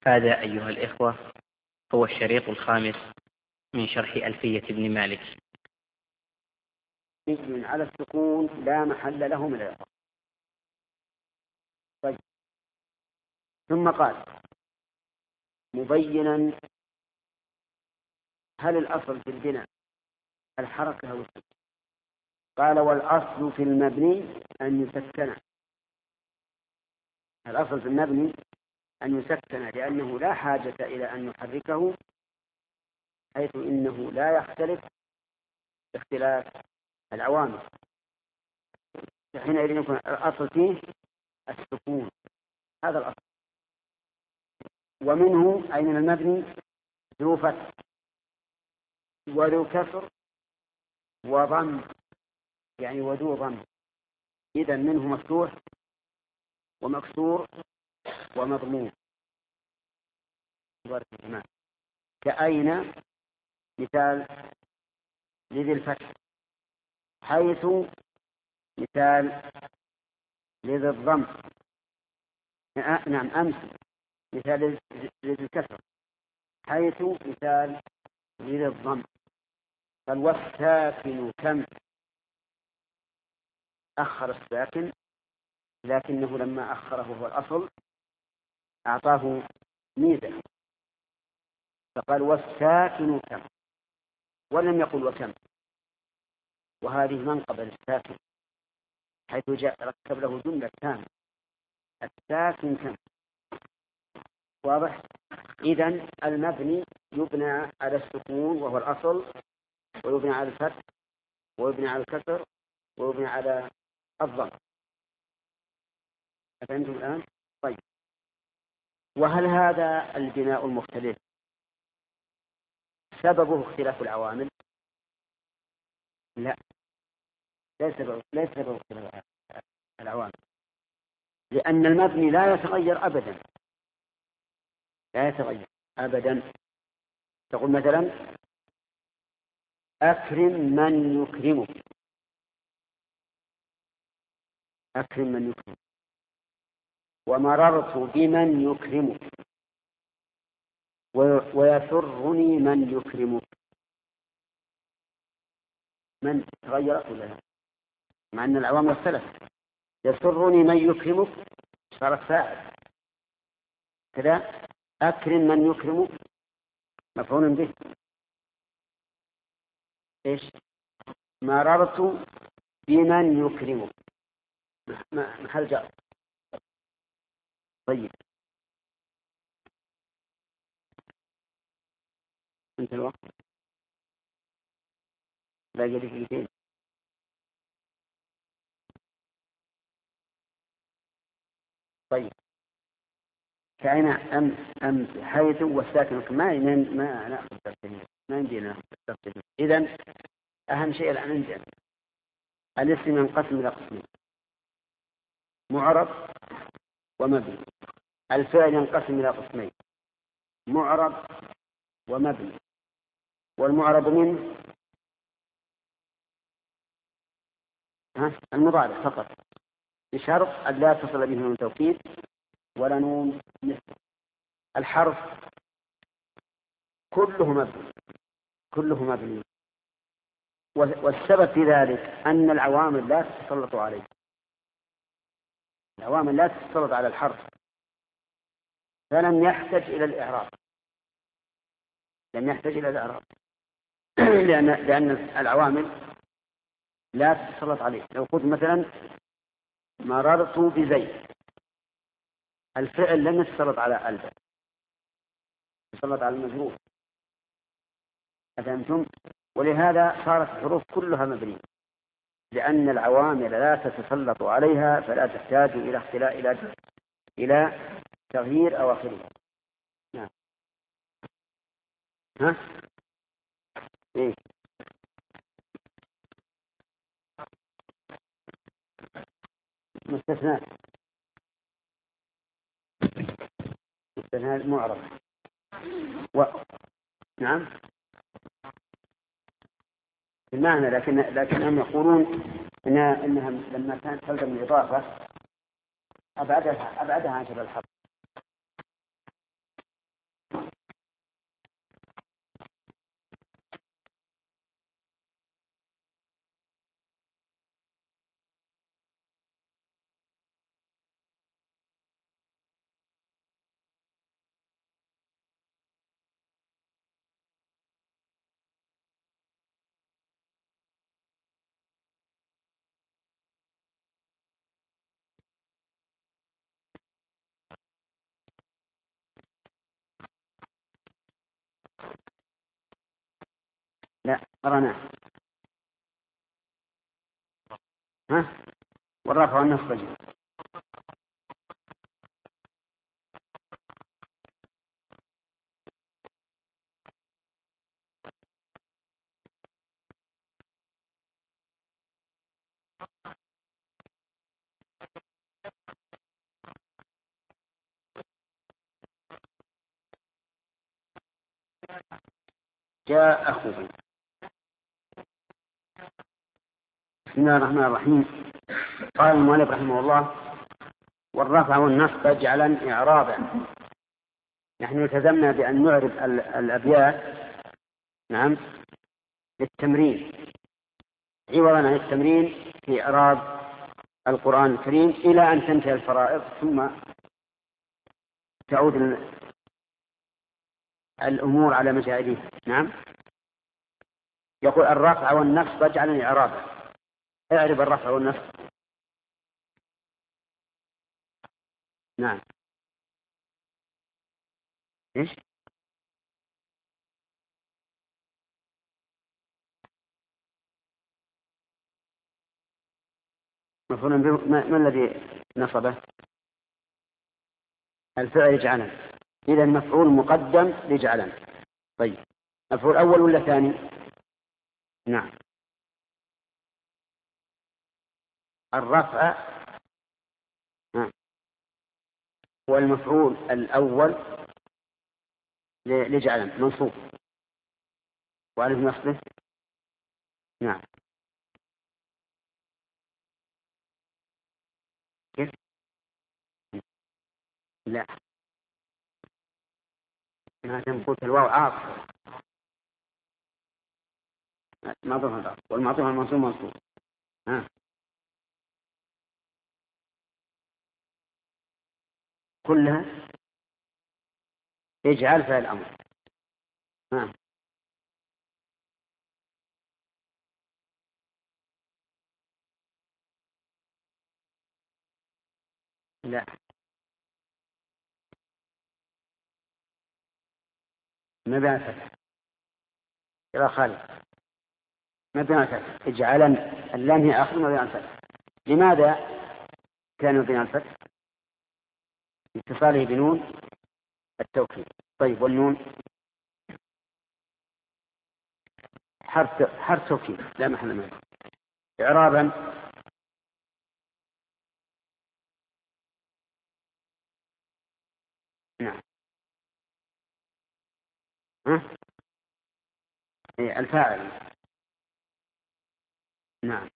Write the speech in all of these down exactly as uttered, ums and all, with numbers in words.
هذا أيها الإخوة هو الشريط الخامس من شرح ألفية ابن مالك. مبني على السكون لا محل له من الإعراب. طيب، ثم قال مبينا هل الأصل في البناء الحركة أو السكون؟ قال والأصل في المبني أن يسكن. الأصل في المبني أن يسكن لأنه لا حاجة إلى أن نحركه، حيث إنه لا يختلف اختلاف العوامل، حينئذ يكون الأصل فيه السكون. هذا الأصل. ومنه أي من المبني ذو فتح وذو كسر وضم، يعني وذو ضم، إذا منه مفتوح ومكسور ومضموم. كأين مثال لذي الفتح، حيث مثال لذي الضم، نعم أمس مثال لذي الكسر، حيث مثال لذي الضم. فالوالساكن كم أخر الساكن، لكنه لما أخره هو الأصل أعطاه ميزة، فقال والساكن كم ولم يقل وكم، وهذه منقبة للساكن حيث جاء ركب له جملة تامة. الساكن كم واضح. إذن المبني يبنى على السكون وهو الأصل، ويبنى على الفتح، ويبنى على الكسر، ويبنى على الضم. أفهمتم الآن؟ طيب، وهل هذا البناء المختلف سببه اختلاف العوامل؟ لا، ليس سببه ليس سببه اختلاف العوامل، لأن المبني لا يتغير أبدا، لا يتغير أبدا. تقول مثلا أكرم من يكرمك، أكرم من يكرمك، ومررت بمن يكرمك، ويسرني من يكرمك. من تغيرت ولا لا؟ مع أن العوامل اختلفت. يسرني من يكرمك صارت فاعل كذا، أكرم من يكرمك مفعول به. إيش؟ مررت بمن يكرمك محل جر. طيب، أنت الوقت لا يجري في الاثنين. طيب، كأين أمس أمس حيث والساكن ما ما نأخذ تفصيل، ما يمدينا نأخذ تفصيل. إذن أهم شيء الآن عندنا الاسم ينقسم إلى قسمين: معرب ومبني. الفعل ينقسم إلى قسمين: معرب ومبني. والمعرب منه ها المضارع فقط، بشرط أن لا تصل به نون توكيد ولا نون نسبة. الحرف كله مبني، كله مبني. والسبب في ذلك أن العوامل لا تتسلط عليه، العوامل لا تتسلط على الحرف، فلم يحتج إلى الإعراب، لم يحتج إلى الإعراب لأن لأن العوامل لا تتسلط عليه. لو قلت مثلا مررت بزيد، الفعل لم يتسلط على ألف، تسلط على المجرور. أفهمتم؟ ولهذا صارت الحروف كلها مبنية، لأن العوامل لا تتسلط عليها، فلا تحتاج إلى اختلاف إلى إلى تغيير أواخرها. نعم. ها؟ إيه؟ مستثنى، مستثنى معرب و... نعم بالمعنى، لكن لكنهم يقولون إنها, إنها لما كانت تلزم الإضافة أبعدها أبعدها عن شبه الحرف. قرناه. ها؟ والرفع والنصب جاء. جاء أخوه. بسم الله الرحمن الرحيم. قال المؤلف رحمه الله: والرفع والنصب اجعلا إعرابا. نحن التزمنا بأن نعرب الأبيات نعم للتمرين عوضا عن التمرين في إعراب القرآن الكريم إلى أن تنتهي الفرائض، ثم تعود الأمور على مجاريها. نعم. يقول: الرفع والنصب اجعلا إعرابا. اعرب الرفع والنصب. نعم. ايش؟ مفعول به. ما, ما الذي نصبه؟ الفعل اجعلا. إذا مفعول مقدم لجعلا. طيب، مفعول أول ولا ثاني؟ نعم. الرفع هو المفعول الأول لجعلا منصوب، وألف نصبه. نعم. كيف؟ لا، ما تنقل الواو عاطفة، ما ظهر، والمعطوف المنصوب منصوب. ها. كلها اجعل فيها الأمر. ها. لا، ما بين الفتح يا خالد، ما بين الفتح. اجعلا اللام هي آخر ما بين الفتح. لماذا كان بين الفتح؟ اتصاله بنون التوكيد. طيب، والنون حرف حرف توكيد لا محل منه. إعرابا: نعم. ها؟ إيه، الفاعل. نعم.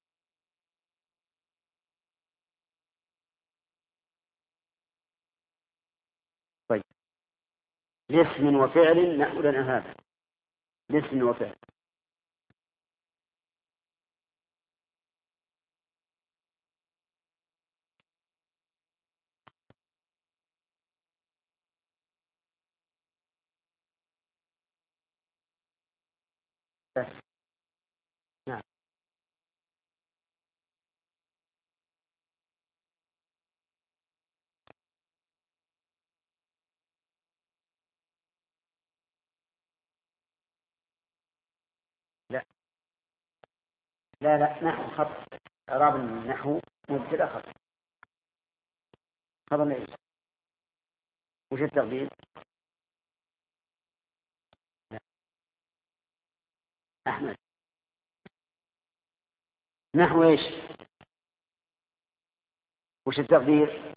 طيب، لاسم وفعل نحو لنا هذا. لاسم وفعل. بس. نعم. لا لا لا، نحو خط. إعراب النحو مبتدأ خط. خبر ايش؟ وش التقدير؟ لا. أحمد، نحو ايش؟ وش التقدير؟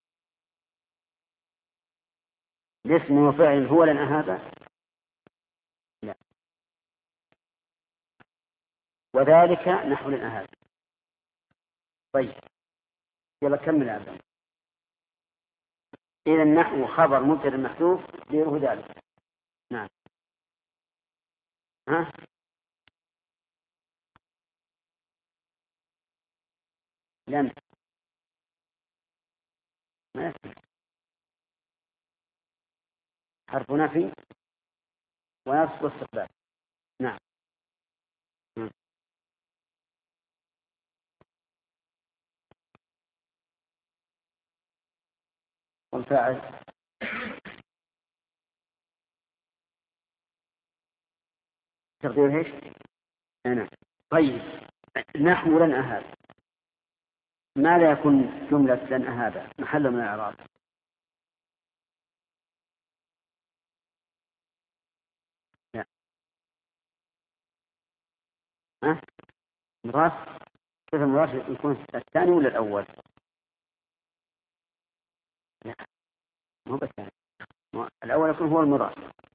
الاسم وفعل هو لنا هذا. لا، وذلك نحو لنا هذا. طيب، يلا كمل هذا. إذا النحو خبر مبتدأ محذوف ديره ذلك. نعم. ها؟ لم. ما يصح. حرف نفي ونصب واستقبال. نعم. م. والفاعل تقدير ايش؟ أنا طيب نحو لن أهاب، ما لا يكون جملة لن أهاب محل من الإعراب؟ لا. ها مضاف؟ كيف المضاف يكون الثاني ولا الأول؟ لا مو بالثاني، الأول يكون هو المضاف،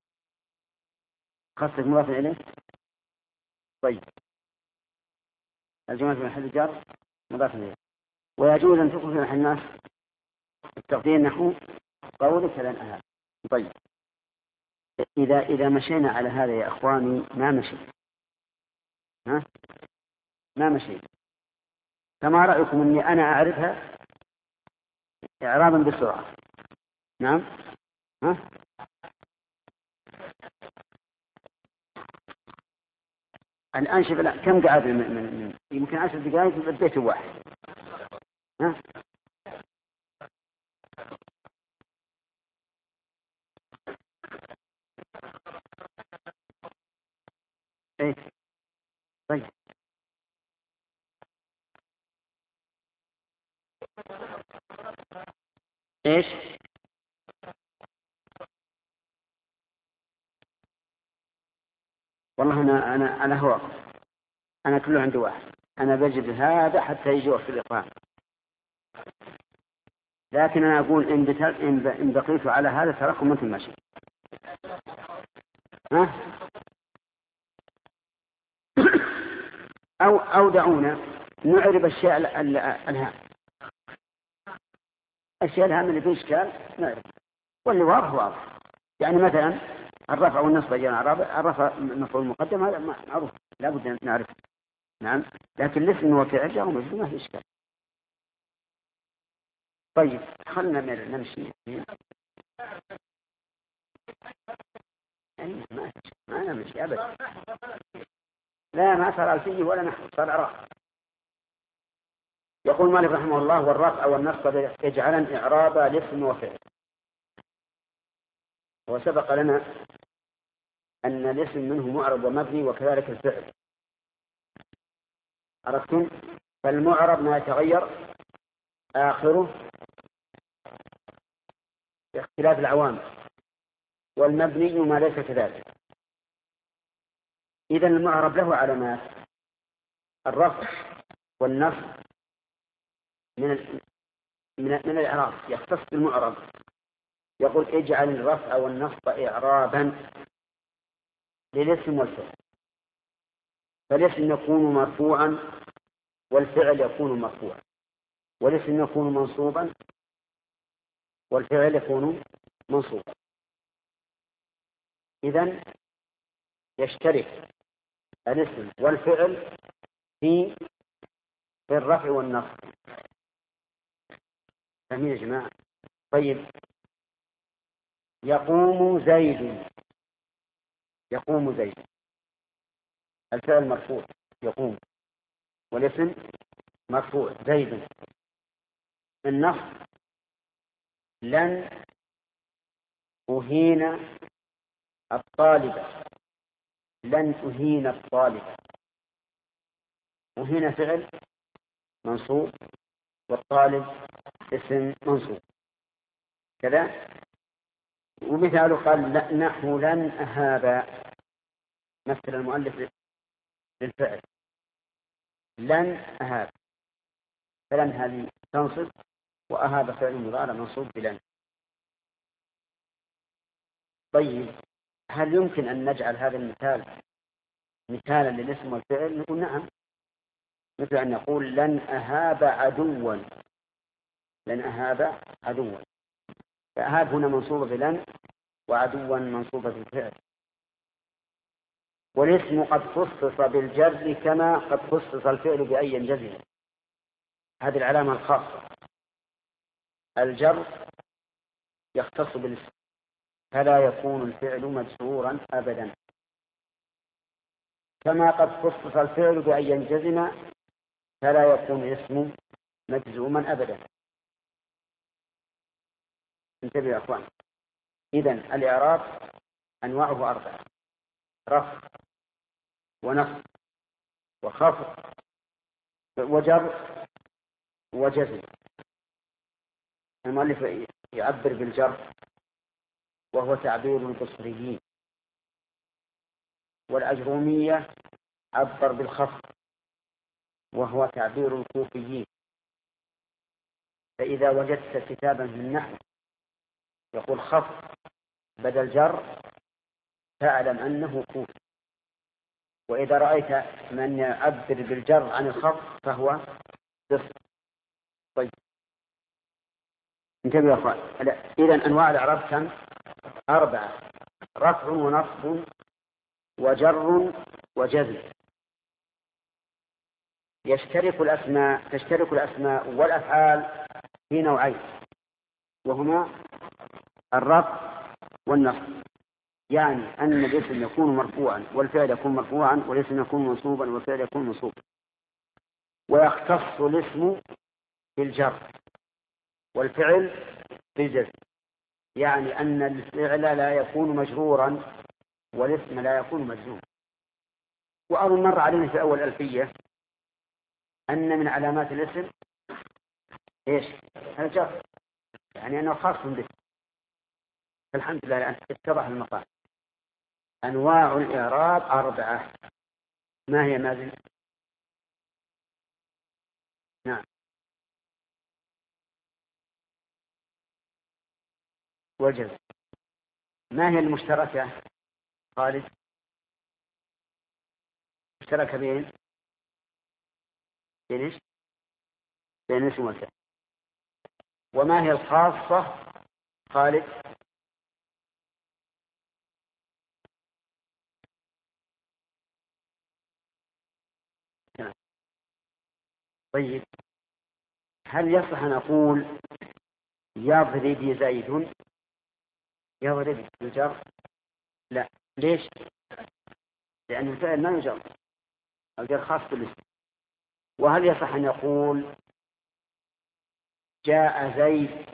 خاصة مضاف إليه. طيب الجملة في محل جر مضاف إليه، ويجوز أن تكون في محل الناس التقدير نحو قولك لن أهاب. طيب إذا إذا مشينا على هذا يا أخواني ما مشي، ها ما مشي، فما رأيكم أني أنا أعرفها إعرابا بسرعة؟ نعم. ها الآن شوف كم قعد من, من, من يمكن عشر دقائق في البيت واحد. ها ايه طيب ايش؟ والله انا انا على هو انا كله عندي واحد، انا بجد هذا حتى يجي وقت الاقامه، لكن انا اقول ان بتل... ان, ب... إن بقيت على هذا تراكم مثل ما شئت. ها او او دعونا نعرب الشيء ال... ال... الهام، الشيء الهام اللي فيه اشكال نعرف، واللي واضح واضح. يعني مثلا الرفع والنصب جاء الرفع مفعول مقدم هذا معروف لا بد ان نعرفه. نعم لكن الاسم وفعل جاء ومجرور ما في اشكال. طيب خلنا نمشي. ما ما نمشي ابدا، لا ما صار الفيه ولا نحو، صار عراق. يقول مالك رحمه الله والرفع والنصب يجعلن اعرابا لاسم وفعل. وسبق لنا ان الاسم منه معرب ومبني وكذلك الفعل، عرفتم؟ فالمعرب ما يتغير آخره باختلاف العوامل، والمبني ما ليس كذلك. إذن المعرب له علامات، الرفع والنصب من ال... من, من الإعراب يختص بالمعرب، يقول اجعل الرفع والنصب إعرابا للاسم والفعل، فالاسم يكون مرفوعا والفعل يكون مرفوعا، والاسم يكون منصوبا والفعل يكون منصوبا. إذن يشترك الاسم والفعل في في الرفع والنصب. فاهمين يا جماعة؟ طيب يقوم زيد، يقوم زيد الفعل مرفوع يقوم، والاسم مرفوع زيد. النصب لن أهين الطالبة، لن أهين الطالبة، أهين فعل منصوب والطالب اسم منصوب كذا. ومثاله قال نحو لن أهاب، مثل المؤلف للفعل لن أهاب، فلن هذه تنصب وأهاب فعل مضارع منصوب بلن. طيب هل يمكن أن نجعل هذا المثال مثالا للاسم والفعل؟ نقول نعم، مثل أن نقول لن أهاب عدوا، لن أهاب عدوا، فأهاب هنا منصوبة بلن وعدوا منصوبة بالفعل. والاسم قد خصص بالجر كما قد خصص الفعل بأي ينجزم، هذه العلامة الخاصة، الجر يختص بالاسم فلا يكون الفعل مجرورا أبدا، كما قد خصص الفعل بأن ينجزم فلا يكون الاسم مجزوما أبدا. انتبهوا يا أخوان، إذن الإعراب أنواعه أربعة: رفع ونصب وخفض وجر وجزم. المؤلف يعبر بالجر وهو تعبير البصريين، والأجرومية عبر بالخفض وهو تعبير الكوفيين. فإذا وجدت كتابا في النحو يقول خفض بدل جر فاعلم أنه كوفي، وإذا رأيت من يعبر بالجر عن الخفض فهو بصري. طيب انتبهوا يا أخوان، إذن أنواع الإعراب كم؟ أربعة: رفع ونصب وجر وجزم. يشترك الأسماء تشترك الأسماء والأفعال في نوعين، وهما الرفع والنصب، يعني أن الاسم يكون مرفوعا والفعل يكون مرفوعا، والاسم يكون منصوبا والفعل يكون منصوبا. ويختص الاسم بالجر والفعل بالجزم، يعني أن الفعل لا يكون مجرورا والاسم لا يكون مجزوما. وأظن مر علينا في أول ألفية أن من علامات الاسم إيش؟ الجر، يعني أنه خاص به. الحمد لله الآن اتضح المقام. أنواع الإعراب أربعة. ما هي مازن؟ نعم. والجزم. ما هي المشتركة خالد؟ مشتركة بين بين إيش؟ بين الاسم والفعل. وما هي الخاصة خالد؟ نعم. طيب هل يصح أن أقول يضرب زيد؟ يضرب بالجر؟ لا. ليش؟ لأن الفعل ما يجر، الجر خاص بالاسم. وهل يصح أن يقول جاء زيد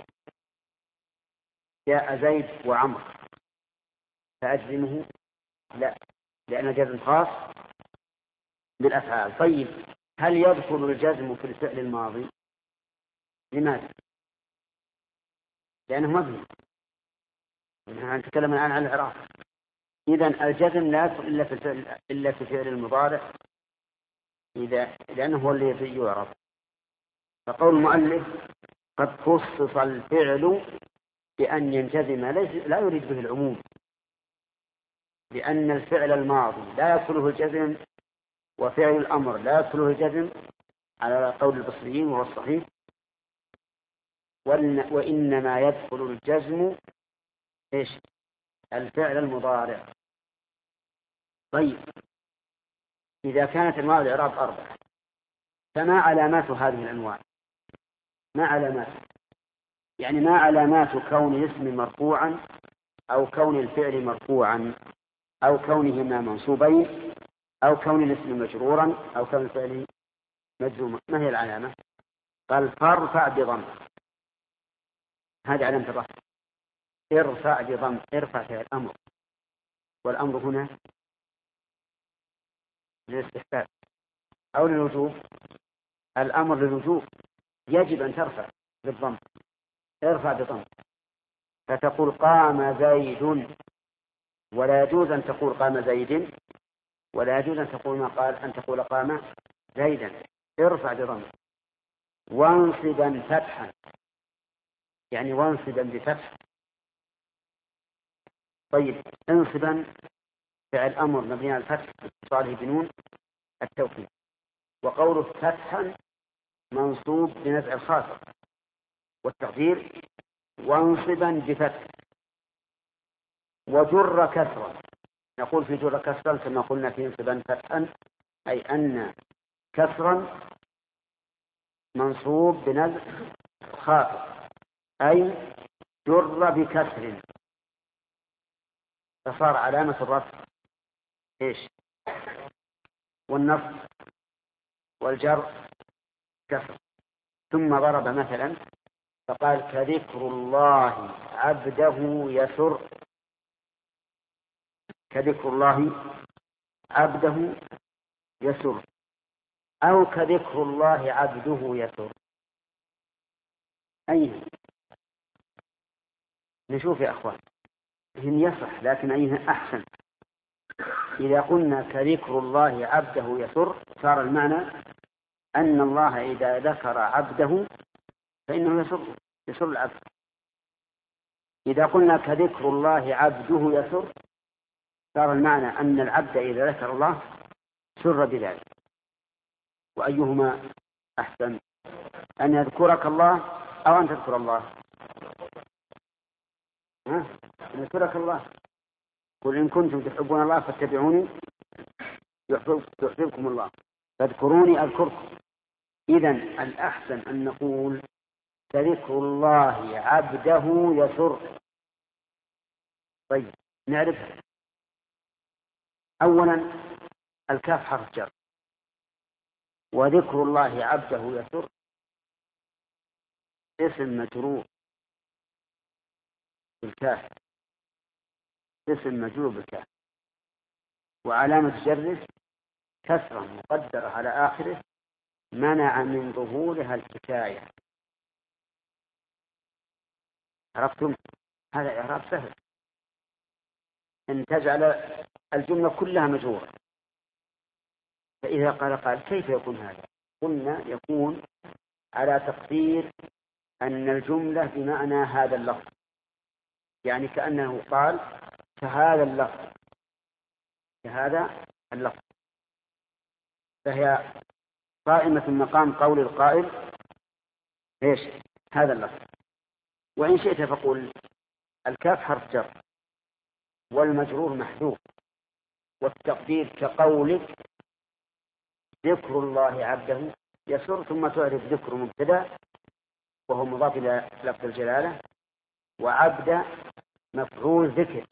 جاء زيد وعمر فأجزمه؟ لا، لأن الجزم خاص بالأفعال. طيب هل يدخل الجزم في الفعل الماضي؟ لماذا؟ لأنه مبني، نحن نتكلم الآن عن الإعراب. إذن الجزم لا يدخل إلا في الفعل إلا في الفعل المضارع، إذا لأنه هو الذي يعرف. فقول المؤلف قد خصص الفعل بأن ينجزم ليس لا يريد به العموم، لأن الفعل الماضي لا يدخله الجزم وفعل الأمر لا يدخله الجزم على قول البصريين وهو الصحيح، وإنما يدخل الجزم إيش؟ الفعل المضارع. طيب إذا كانت أنواع الإعراب أربعة فما علامات هذه الأنواع؟ ما علامات يعني ما علامات كون الاسم مرفوعا أو كون الفعل مرفوعا أو كونهما منصوبين أو كون الاسم مجرورا أو كون الفعل مجزوما؟ ما هي العلامة؟ قال فارفع بضم، هذه علامة الرفع. ارفع بضم، ارفع فعل الأمر، والأمر هنا للاستحباب أو للوجوب؟ الأمر للوجوب، يجب أن ترفع بالضم، ارفع بضم. فتقول قام زيد، ولا يجوز أن تقول قام زيد، ولا يجوز أن تقول ما قال أن تقول قام زيدا، ارفع بضم. وانصبا فتحا، يعني وانصبا بفتح. طيب انصبا فعل أمر مبني على الفتح اتصاله بنون التوكيد، وقوله فتحا منصوب بنزع الخافض والتقدير وانصبا بفتح. وجر كسرا، نقول في جر كسرا كما قلنا في انصبا فتحا، أي أن كسرا منصوب بنزع خافض، أي جر بكسر فصار علامة الرفع إيش؟ والنصب والجر كسر. ثم ضرب مثلا فقال كذكر الله عبده يسر، كذكر الله عبده يسر. أو كذكر الله عبده يسر. أيها نشوف يا أخوان، هم يصح لكن أيها أحسن. إذا قلنا كذكر الله عبده يسر صار المعنى أن الله إذا ذكر عبده فإنه يسر يسر العبد. إذا قلنا كذكر الله عبده يسر صار المعنى أن العبد إذا ذكر الله سر بذلك. وأيهما أحسن، أن يذكرك الله أو أن تذكر الله؟ ها؟ أن يذكرك الله. قل إن كنتم تحبون الله فاتبعوني يحببكم الله فاذكروني أذكركم. إذن الأحسن أن نقول كذكر الله عبده يسر. طيب نعرف أولا الكاف حرف جر، وذكر الله عبده يسر اسم مجرور بالكاف، اسم مجرور بالكاف، وعلامة جره كسرة مقدرة على آخره منع من ظهورها الحكاية. عرفتم؟ هذا إعراب سهل، أن تجعل الجملة كلها مجرورة. فإذا قال قال كيف يكون هذا؟ قلنا يكون على تقدير أن الجملة بمعنى هذا اللفظ، يعني كأنه قال كهذا اللفظ كهذا اللفظ، فهي قائمة مقام قول القائل إيش هذا اللفظ. وإن شئت فقل الكاف حرف جر والمجرور محذوف، والتقدير كقولك ذكر الله عبده يسر، ثم تعرف ذكر مبتدا وهو مضاف إلى لفظ الجلالة، وعبد مفعول ذكر.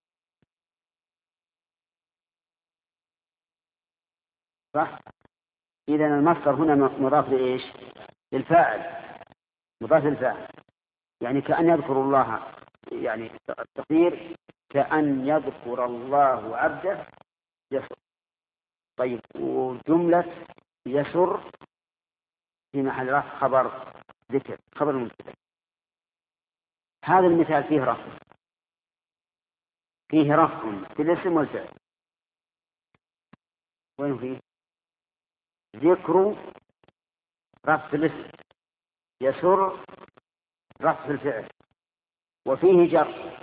صح؟ إذا المصدر هنا مضاف لإيش؟ للفاعل، مضاف للفاعل، يعني كأن يذكر الله، يعني التقدير كأن يذكر الله عبده يسر. طيب وجملة يسر في محل رفع خبر ذكر، خبر المبتدا. هذا المثال فيه رفع، فيه رفع في الاسم والفعل. وين فيه؟ ذكر رفع في الاسم، يسر رفع في الفعل، وفيه جر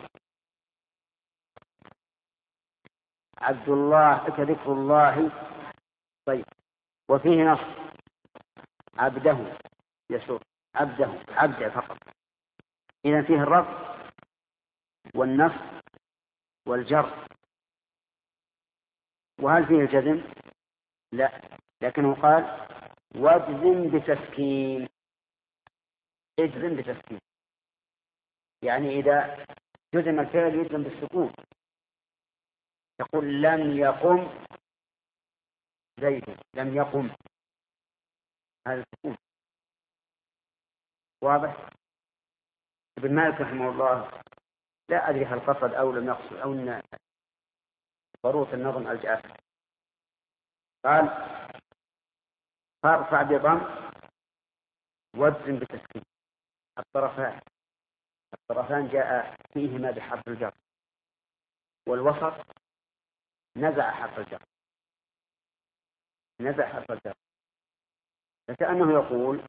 عبد الله كذكر الله. طيب وفيه نصب عبده يسر عبده عبده فقط. إذا فيه الرفع والنصب والجر. وهل فيه الجزم؟ لا، لكنه قال واجزم بتسكين، اجزم بتسكين، يعني إذا جزم الفعل يجزم بالسكون، يقول لم يقم زيد، لم يقم، هذا السكون واضح. ابن مالك رحمه الله لا أدري هل قصد أو لم يقصد أو أن ضرورة النظم ألجأته، قال فارفع بضم واجزم بتسكين. الطرفان الطرفان جاء فيهما بحرف الجر، والوسط نزع حرف الجر، نزع حرف الجر، فكأنه يقول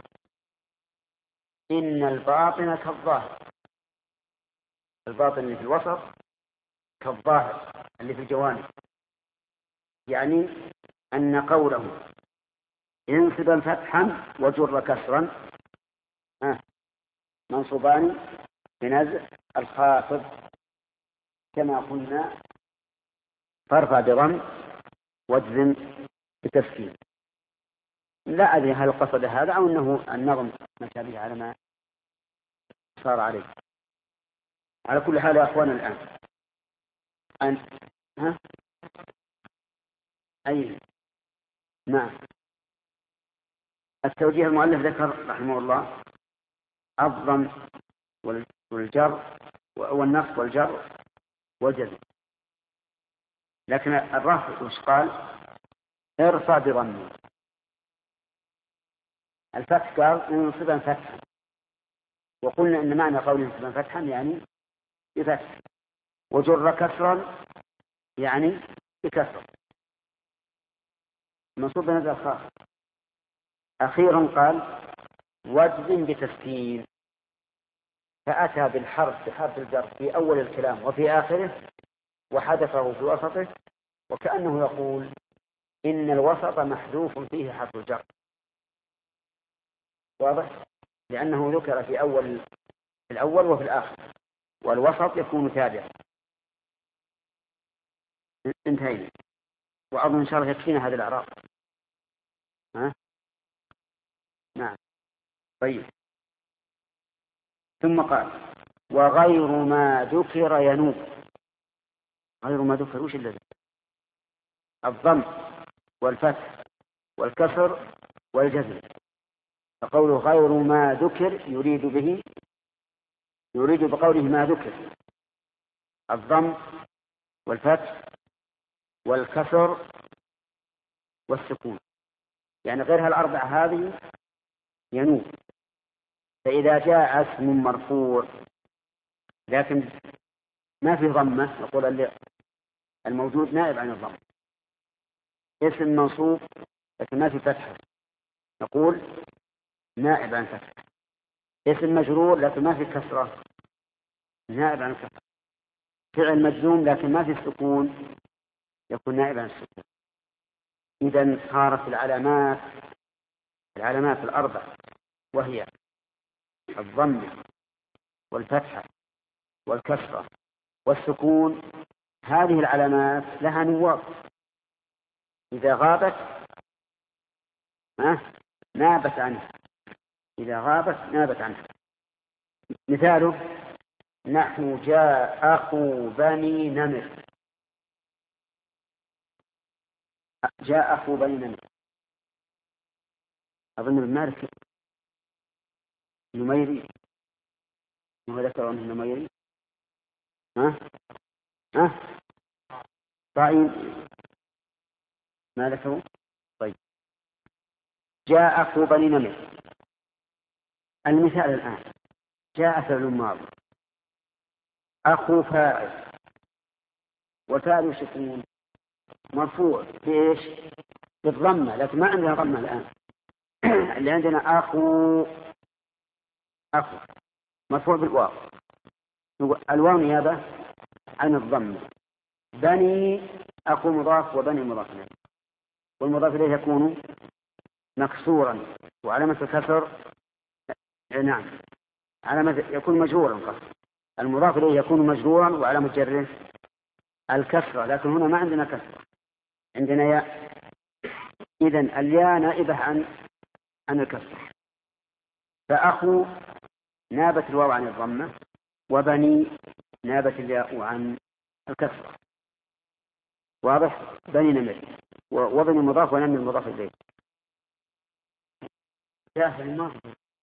إن الباطن كالظاهر، الباطن اللي في الوسط كالظاهر اللي في الجوانب، يعني أن قوله انصبا فتحا وجر كسرا آه. منصوبان بنزع الخافض كما قلنا فارفع بضم واجزم بتسكين. لا أدري هل قصد هذا أو أنه النظم مشابه على ما صار عليه. على كل حال يا أخوانا الآن أن ها أي نعم التوجيه المؤلف ذكر رحمه الله الضم والجر والنصب والجر والجزم، لكن الرفع وش قال؟ ارفع بضم، الفتح قال منصبا فتحا، وقلنا إن معنى قول منصبا فتحا يعني بفتح، وجر كسرا يعني بكسر، منصوب بنزل خاص. أخيرا قال وجزم بتسكين، فأتى بالحرف بحرف الجر في أول الكلام وفي آخره، وحذفه في وسطه، وكأنه يقول إن الوسط محذوف فيه حرف الجر. واضح؟ لأنه ذكر في أول في الأول وفي الآخر، والوسط يكون تابعا. انتهينا، وأظن إن شاء الله يكفينا هذا الإعراب. ها؟ نعم. طيب، ثم قال وغير ما ذكر ينوب. غير ما ذكر وش الذي؟ الضم والفتح والكسر والجزم. فقوله غير ما ذكر يريد به يريد بقوله ما ذكر الضم والفتح والكسر والسكون، يعني غيرها الأربعة هذه ينوب. فإذا جاء اسم مرفوع لكن ما في ضمة، نقول الموجود نائب عن الضم. اسم منصوب لكن ما في فتحة، نقول نائب عن فتحة. اسم مجرور لكن ما في كسرة، نائب عن الكسرة. فعل مجزوم لكن ما في السكون، يكون نائب عن السكون. إذن صارت العلامات العلامات الأربع، وهي الضم والفتحة والكسرة والسكون، هذه العلامات لها نواب، إذا غابت نابت عنها إذا غابت نابت عنها. مثاله نحو جاء أخو بني نمر. جاء أخو بني نمر، أظن ابن مالك نميري، وهو ذكر أنه نميري. ها ها طيب، ما ذكروا؟ طيب، جاء أخو بني نمر. المثال الآن جاء فعل ماضي، أخو فاعل، وفاعل سكون مرفوع بإيش؟ بالضمة، لكن ما عندنا ضمة الآن. اللي عندنا أخو أخو مرفوع بالواو، الواو نيابة عن الضمة. بني أخو مضاف وبني مضاف إليه، والمضاف إليه يكون مكسورا وعلامة الكسر نعم علامة يكون مجرورا. قصد المضاف إليه يكون مجرورا وعلامة جره الكسرة، لكن هنا ما عندنا كسرة، عندنا ياء. إذن الياء نائبة عن عن الكسرة، فأخو نابت الواو عن الضمة، وبني نابت الياء عن الكسرة. واضح؟ بني نمر وبني مضاف ونمر المضاف إليه. جاء في الماضي،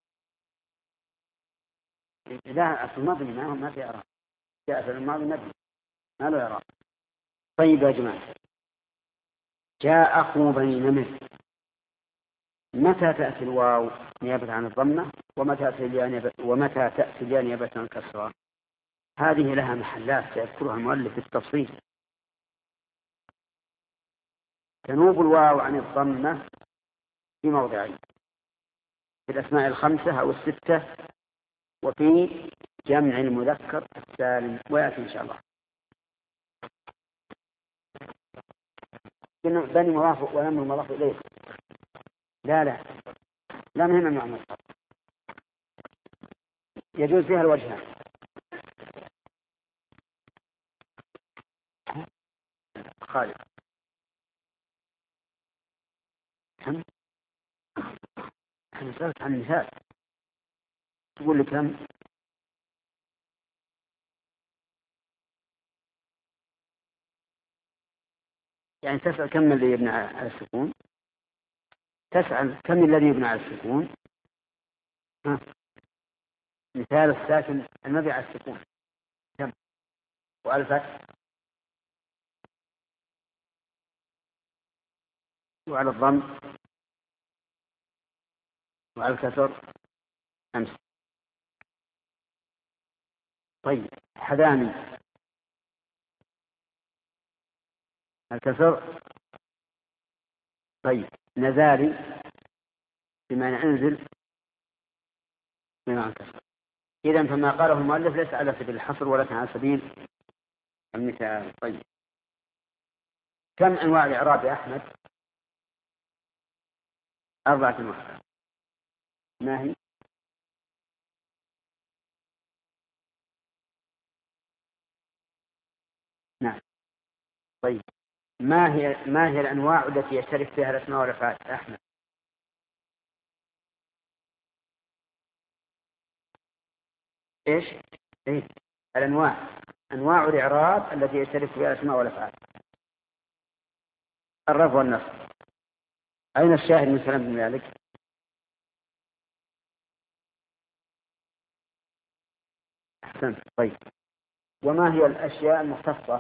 لا في الماضي ما ما في إعراب. جاء في الماضي نبي ما له إعراب. طيب يا جماعة، جاء أخو بني نمر، متى تأتي الواو نيابة عن الضمة، ومتى تأتي الياء ومتى تأتي الياء نيابة عن الكسرة؟ هذه لها محلات سيذكرها المؤلف بالتفصيل. تنوب الواو عن الضمة في موضعين، في الأسماء الخمسة أو الستة، وفي جمع المذكر السالم، ويأتي إن شاء الله. بني موافق ونمر مضاف إليه، لا لا لا مهم المعنى، يجوز فيها الوجهان. خالد هم أنا سألت عن مثال، تقول لي كم؟ يعني تسأل كم الذي يبنى على السكون؟ تسأل كم الذي يبنى على السكون؟ ها؟ مثال الساكن المبني على السكون كم؟ والفتح وعلى الضم وعلى الكسر أمس. طيب حذامي الكسر. طيب نزالي بمعنى انزل بمعنى الكسر. إذن فما قاله المؤلف ليس على سبيل الحصر ولكن على سبيل المثال. طيب كم أنواع الإعراب يا أحمد؟ أربعة أنواع. ما هي؟ نعم. طيب ما هي ما هي الأنواع التي يشترك فيها الأسماء والأفعال يا أحمد؟ إيش؟ إيه؟ الأنواع أنواع الإعراب التي يشترك فيها الأسماء والأفعال. الرفع والنصب. أين الشاهد من كلام ابن مالك؟ أحسنت. طيب وما هي الأشياء المختصة؟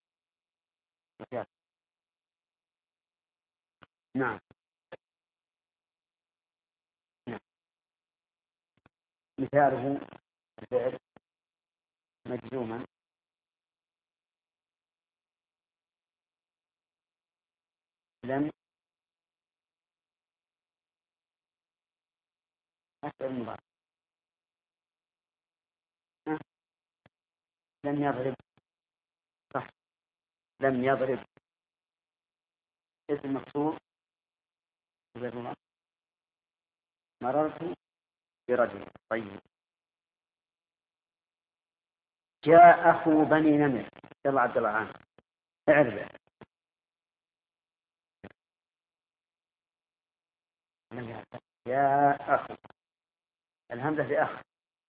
نعم. نعم. مثاله الفعل مجزوما لم أسأل المضارع. لم يضرب. صح. لم يضرب اسم مكسور. مررت برجل. طيب جاء أخو بني نمر. يلا عبد الله عنه اعرف. يا أخو الهمزة في أخ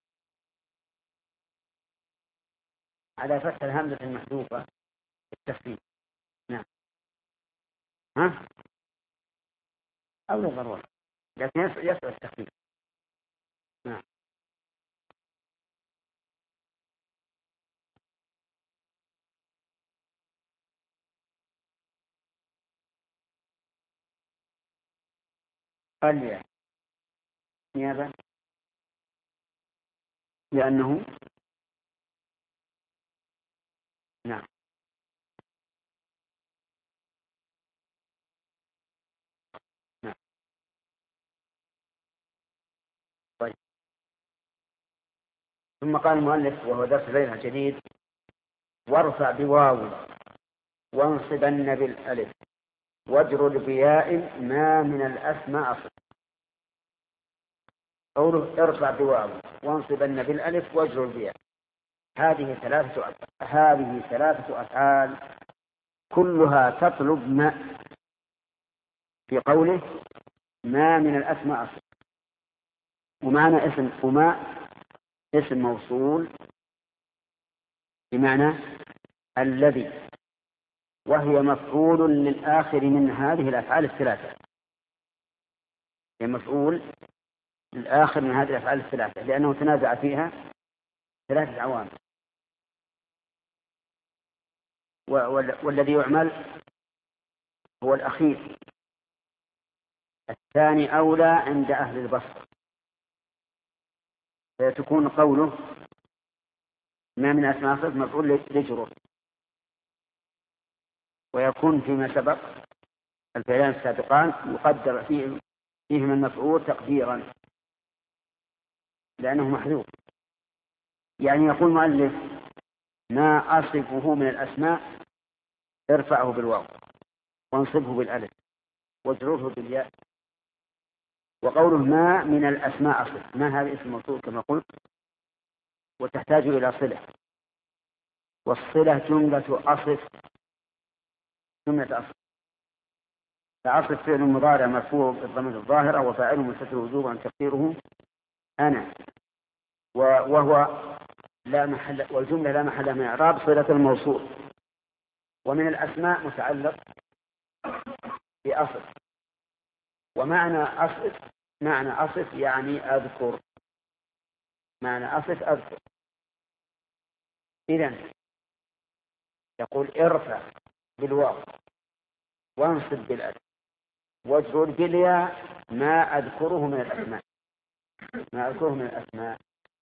على فتح الهمزة المحذوفة التخفيف. نعم. ها أو للضرورة لكن يسأل التخفيف. نعم. قال لي نيابة لأنه نعم. نعم. طيب ثم قال المؤلف وهو درس ليلة جديد وارفع بواو وانصبن بالألف واجرر بياء ما من الأسماء أصل. قوله ارفع بواو وانصبن بالألف واجرر بياء هذه ثلاثة أفعال. هذه ثلاثة أفعال كلها تطلب ما في قوله ما من الأسماء أصل. ومعنى اسم وما اسم موصول بمعنى الذي وهي مفعول للآخر من هذه الأفعال الثلاثة. هي مفعول للآخر من هذه الأفعال الثلاثة لأنه تنازع فيها ثلاثة عوامل. والذي يعمل هو الأخير. الثاني أولى عند أهل البصر فيتكون قوله ما من أسماء صفة مفعول لجره ويكون فيما سبق الفعلان السابقان يقدر فيه فيهما المفعول تقديرا لأنه محذوف. يعني يقول المؤلف ما أصفه من الأسماء ارفعه بالواو وانصبه بالألف واجرره بالياء. وقوله ما من الأسماء أصف ما هذا اسم موصول كما قلت وتحتاج إلى صلة والصلة جملة أصف جملة أصف. فأصف فعل مضارع مرفوع بالضمير الظاهرة وفاعله مستتر وجوبا تقديره أنا وهو لا محل والجملة لا محل من إعراب صلة الموصول. ومن الأسماء متعلق بأصف ومعنى أصف معنى أصف يعني أذكر معنى أصف أذكر. إذن يقول ارفع بالواو وانصب بالألف واجرر بالياء ما أذكره من الأسماء. ما أذكره من الأسماء.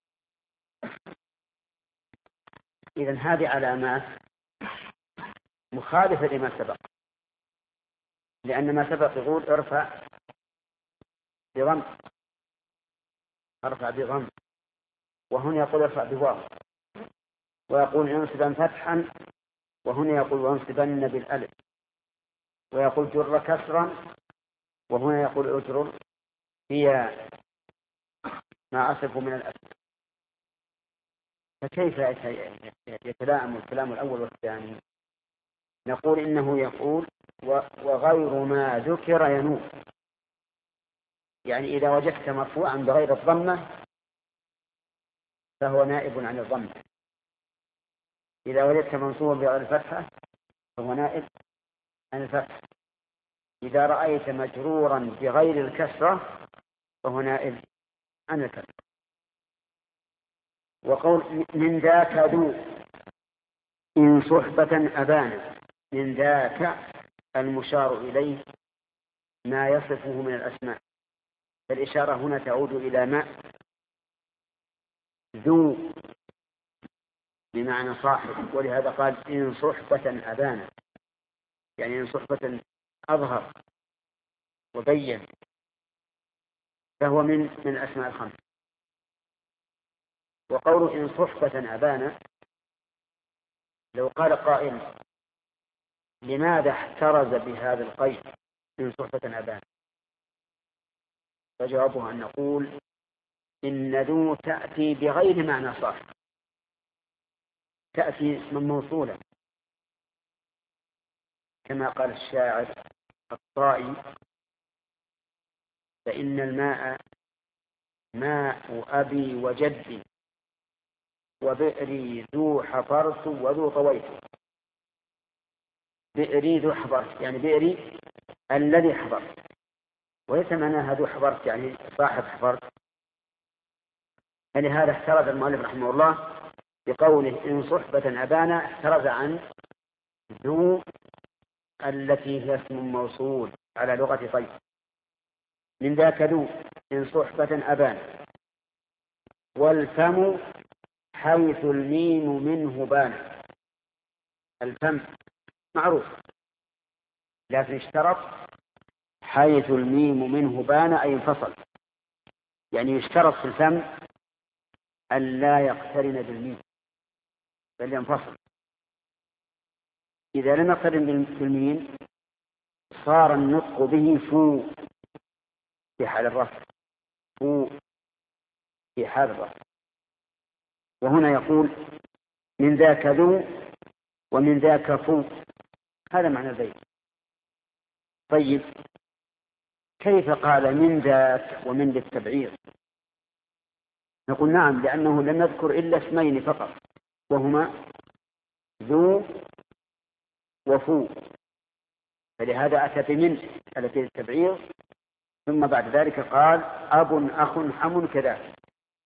إذن هذه علامات مخالفة لما سبق، لأن ما سبق يقول ارفع بضم، ارفع بضم، وهنا يقول ارفع بواو، ويقول انصبا فتحا، وهنا يقول وانصبن بالألف، ويقول جر كسرا، وهنا يقول اجر هي ما أصف من الأسماء. فكيف يتلائم الكلام الأول والثاني؟ نقول إنه يقول وغير ما ذكر ينوب، يعني إذا وجدت مرفوعا بغير الضمة فهو نائب عن الضمة، إذا وجدت منصوبا بغير الفتحة فهو نائب عن الفتح، إذا رأيت مجرورا بغير الكسرة فهو نائب عن الكسرة. وقول من ذاك ذو إن صحبة أبانا، من ذاك المشار إليه ما يصفه من الأسماء، فالإشارة هنا تعود إلى ما، ذو بمعنى صاحب، ولهذا قال إن صحبة أبانا، يعني إن صحبة أظهر وبين، فهو من من الأسماء الخمس. وقول إن صحبة أبانا، لو قال قائل لماذا احترز بهذا القيد إن صحبة أبانا، فجوابه أن نقول إن ذو تأتي بغير معنى صاحب، تأتي من موصولا، كما قال الشاعر الطائي فإن الماء ماء أبي وجدي وبئري ذو حفرت وذو طويت. بئري ذو حفرت يعني بئري الذي حفرت، وليس معناها ذو حفرت يعني صاحب حفرت. فلهذا احترز المؤلف رحمه الله بقوله إن صحبة أبانا، احترز عن ذو التي هي اسم موصول على لغة طيب. من ذاك ذو إن صحبة أبانا، والفم حيث الميم منه بان. الفم معروف، لكن اشترط حيث الميم منه بان أي انفصل، يعني يشترط في الفم أن لا يقترن بالميم بل ينفصل. إذا لم يقترن بالميم صار النطق به فو في حال الرفع، فو في حال الرفع. وهنا يقول من ذاك ذو ومن ذاك فو، هذا معنى البيت. طيب كيف قال من ذاك ومن للتبعير؟ نقول نعم، لأنه لم يذكر إلا اسمين فقط، وهما ذو وفو، فلهذا أتى بمن التي للتبعير، ثم بعد ذلك قال أب أخ حم كذا،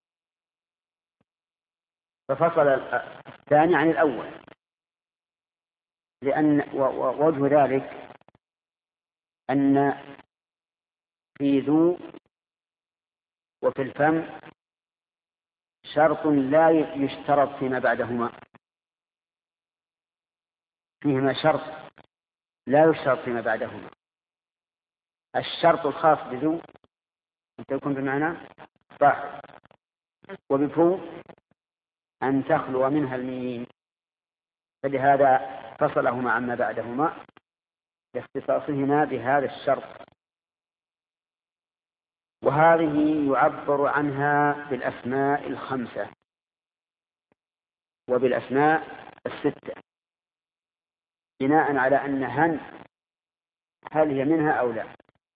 ففصل الثاني عن الأول. لأن ووجه ذلك أن في ذو وفي الفم شرط لا يشترط فيما بعدهما، فيهما شرط لا يشترط فيما بعدهما. الشرط الخاص بذو أن تكون بمعنى صاحب، وبفو أن تخلو منها الميم، فلهذا فصلهما عما بعدهما لاختصاصهما بهذا الشرط. وهذه يعبر عنها بالأسماء الخمسة وبالأسماء الستة، بناء على أن هن هل هي منها أو لا.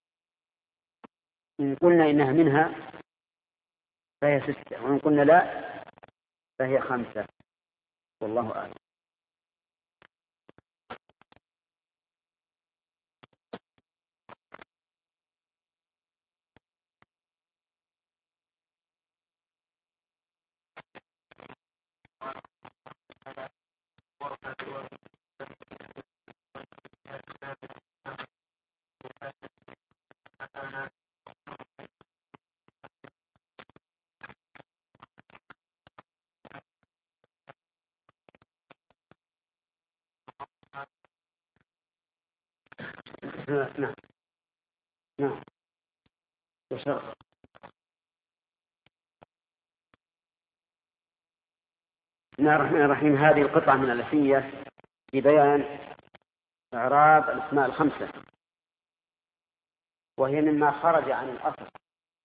إن قلنا إنها منها فهي ستة، وإن قلنا لا فهي خمسة، والله أعلم. نعم نعم وشرط. بسم الله الرحمن الرحيم. هذه القطعة من الألفية في بيان إعراب الأسماء الخمسة، وهي مما خرج عن الأصل،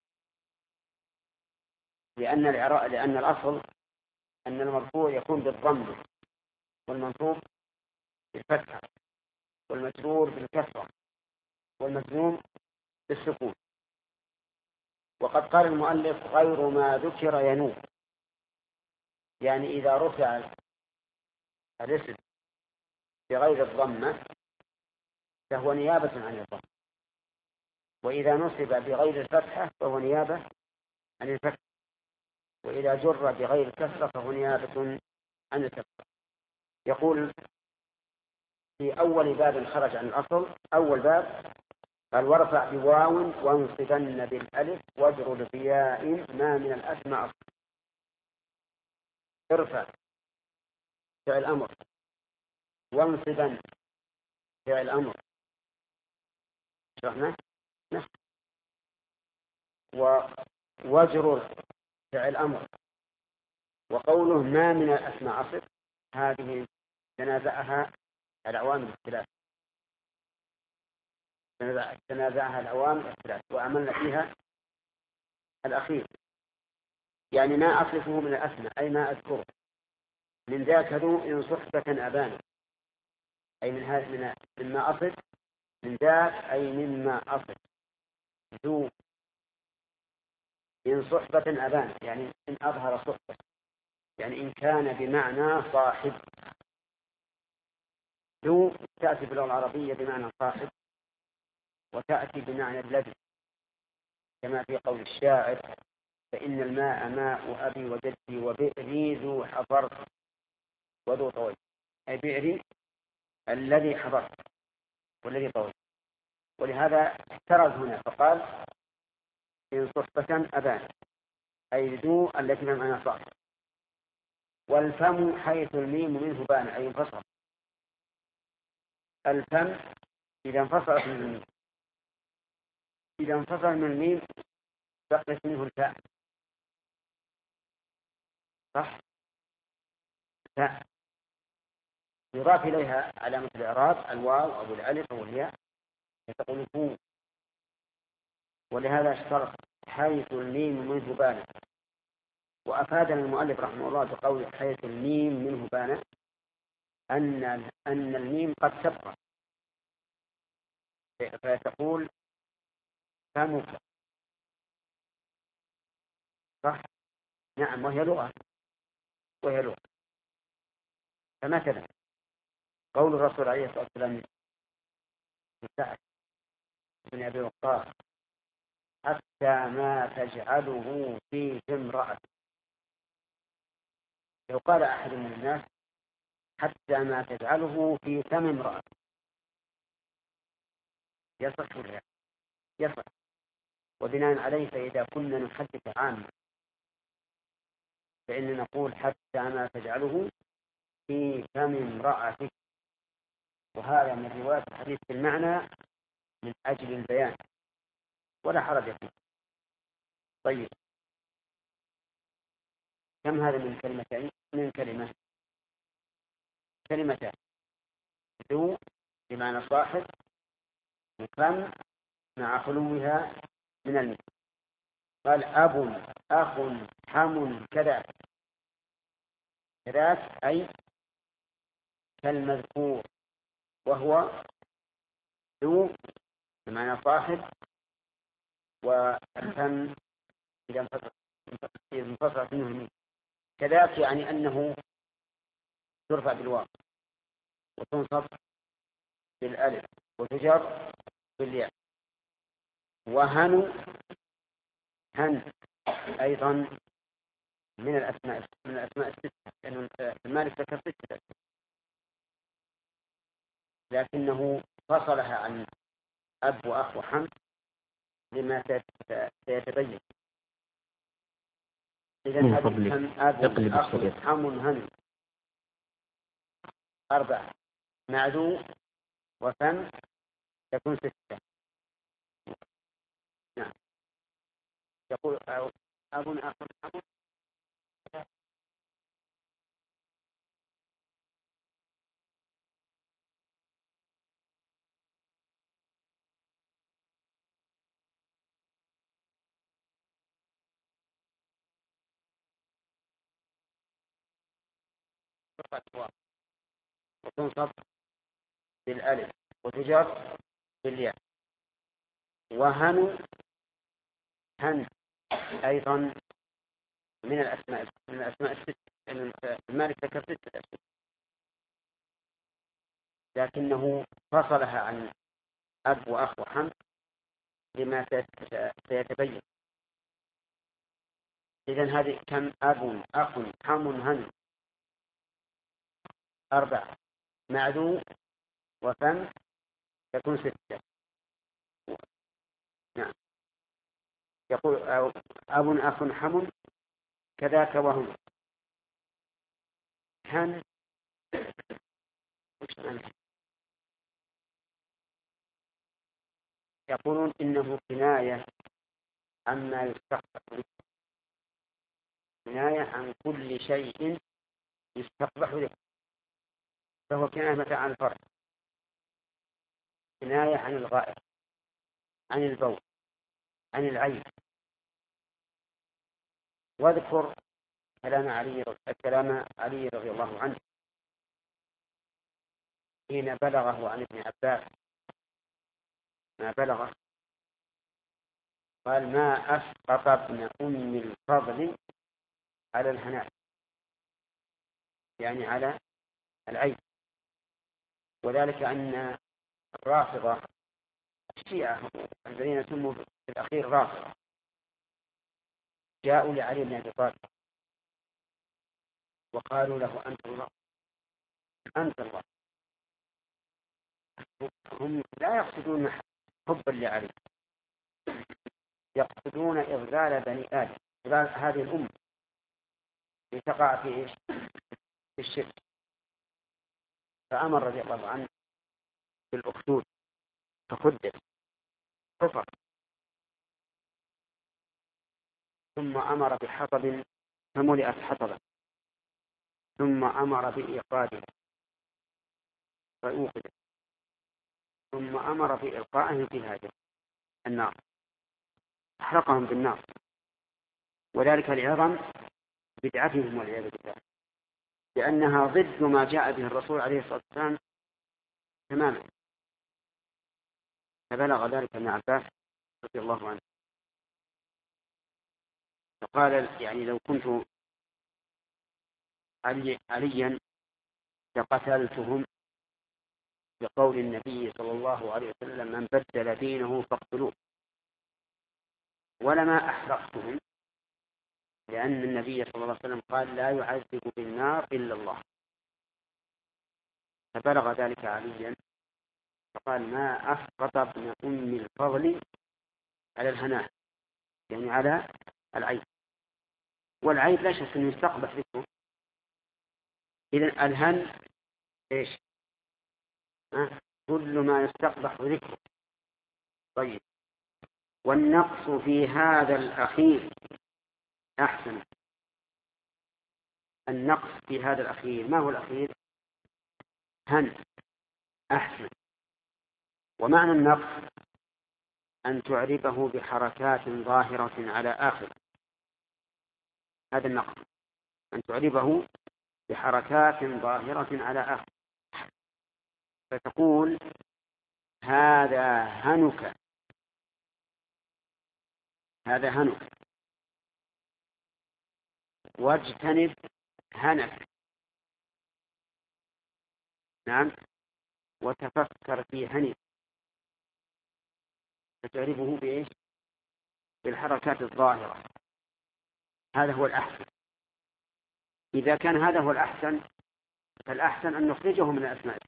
لأن الإعراب لأن الأصل أن المرفوع يكون بالضم، والمنصوب بالفتحة، والمجرور بالكسرة، والمجزوم بالسكون. وقد قال المؤلف غير ما ذكر ينوب، يعني إذا رفع الاسم بغير الضمة فهو نيابة عن الضم، وإذا نصب بغير الفتحة فهو نيابة عن الفتحة، وإذا جر بغير الكسرة فهو نيابة عن الكسرة. يقول في أول باب خرج عن الأصل، أول باب قال وارفع بواو وانصبن بالألف واجرر بياء ما من الأسماء أصل. ارفع فعل أمر، وانصبن فعل أمر، شرحنا نفس، واجرر فعل أمر. وقوله ما من الأسماء أصل هذه تنازعها العوامل الثلاث، تنازعها العوامل الثلاث وعملنا فيها الأخير، يعني ما أصفه من الأسماء أي ما أذكره من ذاك ذو إن صحبة أبانا، أي من هذا من مما أصف من ذاك أي مما أصف ذو إن صحبة أبانا، يعني إن أظهر صحبة، يعني إن كان بمعنى صاحب. ذو تأتي في اللغة العربية بمعنى صاحب، وتأتي بمعنى الذي، كما في قول الشاعر فإن الماء ماء أبي وجدي وبئري ذو حضرت وذو طويت، أي بئري الذي حضرت والذي طويت. ولهذا احترز هنا فقال إن صحبة أبان، أي ذو التي بمعنى صاحب. والفم حيث الميم منه بان، أي انفصل. الفم إذا انفصلت من الميم، إذا انفصل من الميم بقيت منه الفاء، صح؟ فاء يضاف إليها علامة الإعراب الواو أو الألف أو الياء فتقول فو. ولهذا اشترط حيث الميم منه بان. وأفادنا المؤلف رحمه الله بقول حيث الميم منه بان أن أن الميم قد تبقى، فتقول فمك، صح؟ نعم، وهي لغة وهي لغة. فمثلا قول الرسول عليه الصلاة والسلام لسعد بن أبي وقاص حتى ما تجعله في امرأة، لو قال أحد من الناس حتى ما تجعله في فم امرأة يصح ولا يصح؟ وبناء عليه فإذا كنا نحدث عامة فإن نقول حتى ما تجعله في فم امرأتك، وهذا من رواية الحديث في المعنى من أجل البيان ولا حرج فيه. طيب كم هذا من كلمتين؟ من كلمة كلمتان، ذو بمعنى صاحب، وفم مع خلوها من المثل. قال أب أخ حم كذاك، كذاك أي كالمذكور، وهو ذو بمعنى صاحب، والفم إذا انفصلت منه الميم. كذاك يعني أنه ترفع بالواو وتنصب بالألف وتجر بالياء. وهن هن أيضا من الأسماء من الأسماء الستة، لأنه المالك ذكر ستة لكنه فصلها عن أب وأخ وحم لما سيتبين. إذن هذه أب أخ حم هن أربعة، معذو وفم تكون ستة. نعم. يقول أب أخ أب وتنصب بالألف وتجر بالياء. وهن هن أيضا من الأسماء من الأسماء الست. المالك ذكر ستة أسماء لكنه فصلها عن أب وأخ وحم لما سيتبين. إذن هذه كم؟ أب أخ حم هن أربعة. معذو وفم تكون ستة. نعم. يقول أب أخ حم كذاك وهم هن. يقولون إنه كناية عما يستقبح، كناية عن كل شيء يستقبح له، فهو كناية مثلا عن الفرد، كناية عن الغائب، عن البول، عن العين. واذكر كلام علي كلام علي رضي الله عنه حين بلغه عن ابن عباس ما بلغه قال: ما أسقط ابن أم الفضل على الهناء، يعني على العين. وذلك أن الرافضة الشيعة الذين سموا في الأخير رافضة جاءوا لعلي بن أبي طالب وقالوا له: أنت الله، أنت الله. هم لا يقصدون حبا لعلي، يقصدون إضلال بني آدم، إضلال هذه الأمة لتقع في إيش؟ في الشرك. فأمر رضي الله عنه بالأخدود فخدت كفر، ثم أمر بحطب فملئت حطبا، ثم أمر بإيقاده فأوقد، ثم أمر بإلقائهم في هذه النار، أحرقهم بالنار. وذلك لعظم بدعتهم والعياذ بالله، لأنها ضد ما جاء به الرسول عليه الصلاة والسلام تماما. فبلغ ذلك ابن عباس رضي الله عنه فقال: يعني لو كنت علي عليا لقتلتهم بقول النبي صلى الله عليه وسلم: من بدل دينه فاقتلوه، ولما أحرقتهم، لأن النبي صلى الله عليه وسلم قال: لا يعذب بالنار إلا الله. فبلغ ذلك عليا فقال: ما أسقط ابن أم الفضل على الهناء، يعني على العين. والعين لا شك أنه يستقبح ذكره. إذن الهن إيش؟ أه؟ كل ما يستقبح ذكره. طيب، والنقص في هذا الأخير أحسن. النقص في هذا الأخير، ما هو الأخير؟ هن أحسن. ومعنى النقص أن تعربه بحركات ظاهرة على آخر. هذا النقص، أن تعربه بحركات ظاهرة على آخر، فتقول: هذا هنك، هذا هنك، واجتنب هنك. نعم. وتفكر في هنك، فتعرفه بإيش؟ بالحركات الظاهرة. هذا هو الأحسن. إذا كان هذا هو الأحسن فالأحسن أن نخرجه من الأسماء،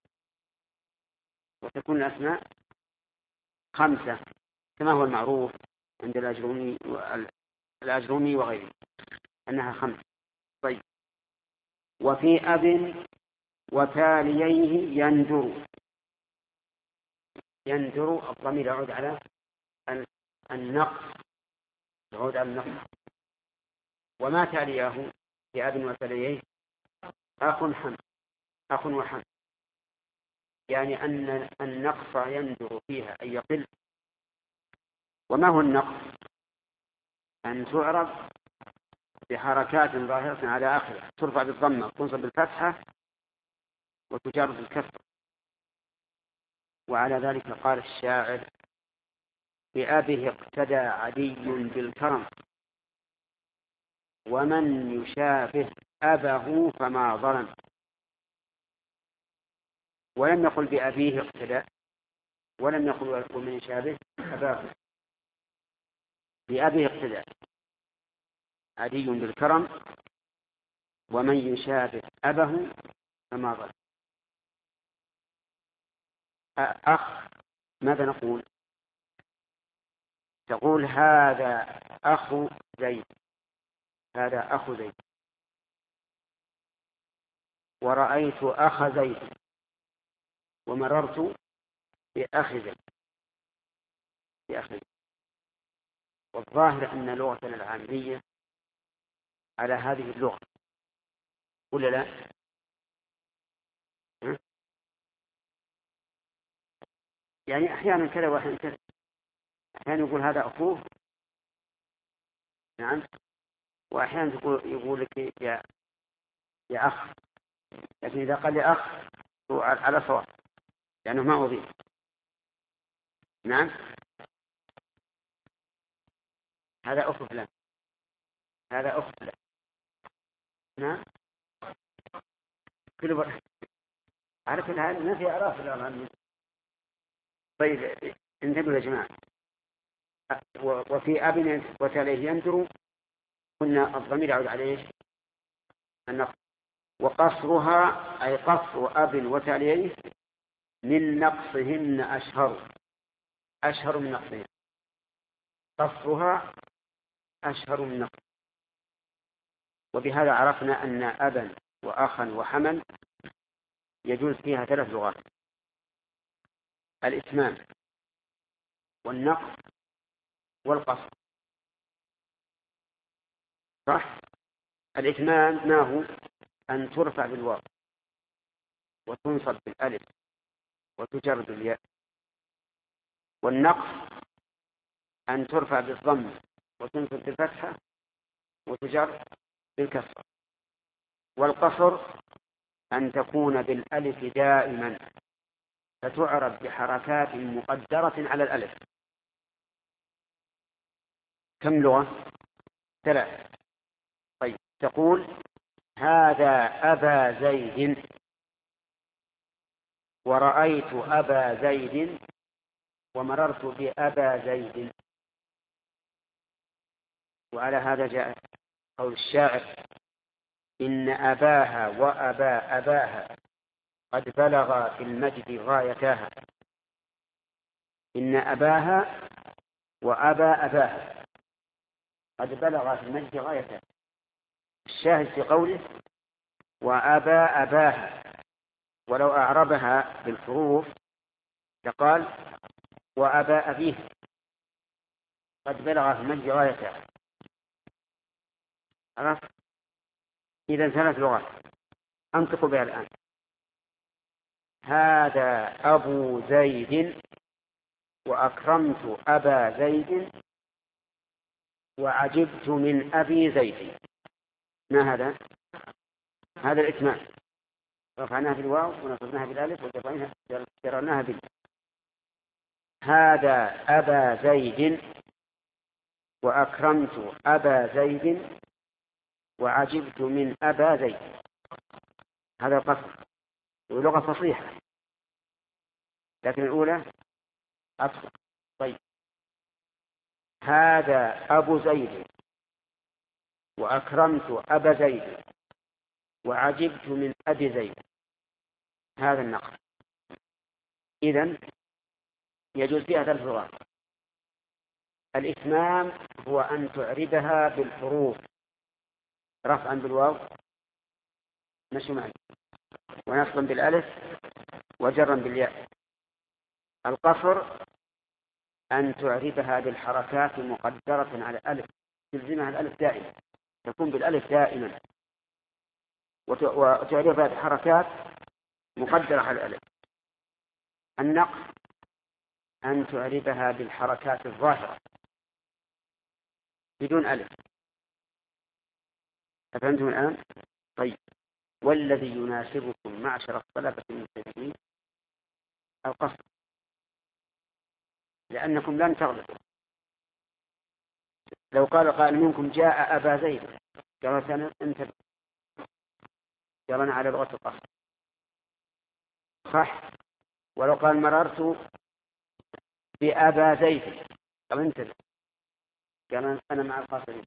وتكون الأسماء خمسة كما هو المعروف عند الأجرومي الأجرومي وغيره أنها خمسة. طيب، وفي أب وتاليه يندر، يندر الضمير يعود على النقص، يعود على النقص. وما تاليه بأب وتاليه أخ حم أخ وحم، يعني أن النقص يندر فيها أن يقل. وما هو النقص؟ أن تعرب بحركات ظاهرة على آخرها، ترفع بالضمة وتنصب بالفتحة وتجر بالكسر. وعلى ذلك قال الشاعر: بأبه اقتدى عدي بالكرم، ومن يشابه أبه فما ظلم. ولم يقل بأبيه اقتدى، ولم يقل ومن يشابه أباه، بأبيه اقتدى عدي بالكرم، ومن يشابه أبه فما ظلم. أخ ماذا نقول؟ تقول هذا أخ زيد، هذا أخ زيد. ورأيت أخ زيد، ومررت بأخ زيد، بأخ زيد. والظاهر أن لغتنا العامية على هذه اللغة، ولا لا؟ يعني أحيانا كذا وأحيانا كذا، أحيانا يقول هذا أخوه، نعم، وأحيانا يقول, يقول لك يا يا أخ، لكن إذا قال لي أخ هو على صواب لأنه ما أضيف. نعم، هذا أخ فلان، هذا أخ فلان. نعم، كل بر... على كل حال ما في أعراف الآن. طيب انتبهوا يا جماعة. وفي أب وتاليه يندر قلنا الضمير يعود عليه النقص. وقصرها أي قصر أب وتاليه من نقصهن أشهر، أشهر من نقصهن. قصرها أشهر من نقص. وبهذا عرفنا أن أبا وأخا وحما يجوز فيها ثلاث لغات: الإتمام والنقص والقصر. صح؟ الإتمام ما هو؟ أن ترفع بالواو وتنصب بالألف وتجر بالياء. والنقص أن ترفع بالضم وتنصب بالفتحة وتجر بالكسر. والقصر أن تكون بالألف دائما فتعرب بحركات مقدرة على الألف. كم لغة؟ ثلاث. طيب تقول هذا أبا زيد، ورأيت أبا زيد، ومررت بأبا زيد. وعلى هذا جاء قول الشاعر: إن أباها وأبا أباها قد بلغا في المجد غايتاها. إن أباها وأبا أباها قد بلغا في المجد غايتاها. الشاهد في قوله وأبا أباها، ولو أعربها بالحروف لقال وأبا أبيه قد بلغ في المجد غايتها. عرفت؟ إذا ثلاث لغات أنطق بها الآن. هذا أبو زيد، وأكرمت أبا زيد، وعجبت من أبي زيد. ما هذا؟ هذا الإتمام، رفعناها بالواو ونصبناها بالألف وجررناها بال. هذا أبا زيد، وأكرمت أبا زيد، وعجبت من أبا زيد. هذا القصر ولغة فصيحة، لكن الأولى أصل. طيب هذا أبو زيد، وأكرمت أبا زيد، وعجبت من أبي زيد. هذا النقص. إذن يجوز فيها ثلاث لغات. الإتمام هو أن تعربها بالحروف رفعا بالواو مشي معي، ونصبا بالألف، وجرا بالياء. القصر أن تعربها بالحركات مقدرة على الألف، تلزمها الألف دائما، تكون بالألف دائما وتعربها بحركات مقدرة على الألف. النقص أن تعربها بالحركات الظاهرة بدون ألف. أفهمتم الآن؟ طيب، والذي يناسبكم معشر الطلبة المبتدئين القصر، لأنكم لن تغلطوا. لو قال قائل منكم جاء أبا زيد، قال سنة انتبه، قال أنا على لغة القصر، صح. ولو قال مررت بأبا زيد، قال انتبه، قال أنا مع القاصرين.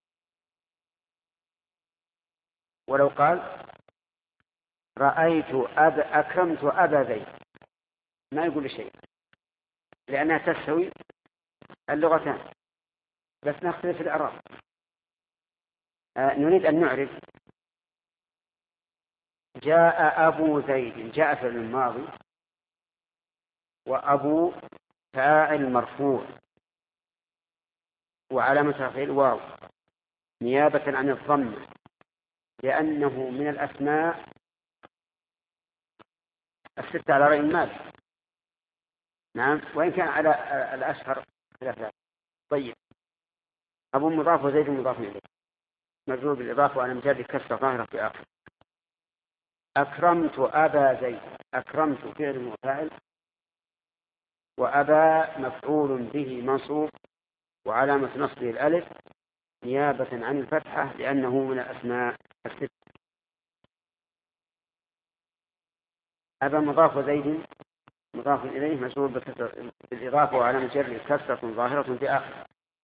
ولو قال رأيت أب أكرمت أبا زيد، ما يقول شيء، لأنها تستوي اللغتان، بس نختلف في الإعراب. آه نريد أن نعرف جاء أبو زيد، جاء فعل الماضي، وأبو فاعل مرفوع، وعلامة رفعه الواو نيابة عن الضمة، لأنه من الأسماء الستة على رأي المال. نعم، وإن كان على الأشهر ثلاثة. طيب، أبو مضاف وزيد مضاف إليه مجرور بالإضافة وأنا مجرد كسر ظاهرة في آخر. أكرمت أبا زيد، أكرمت فعل وفاعل، وأبا مفعول به منصوب وعلامة نصبه الألف نيابة عن الفتحة لأنه من الأسماء الست. أبا مضاف وزيد مضاف إليه مجرور بالإضافة وعلامة جره كسرة ظاهرة في آخر.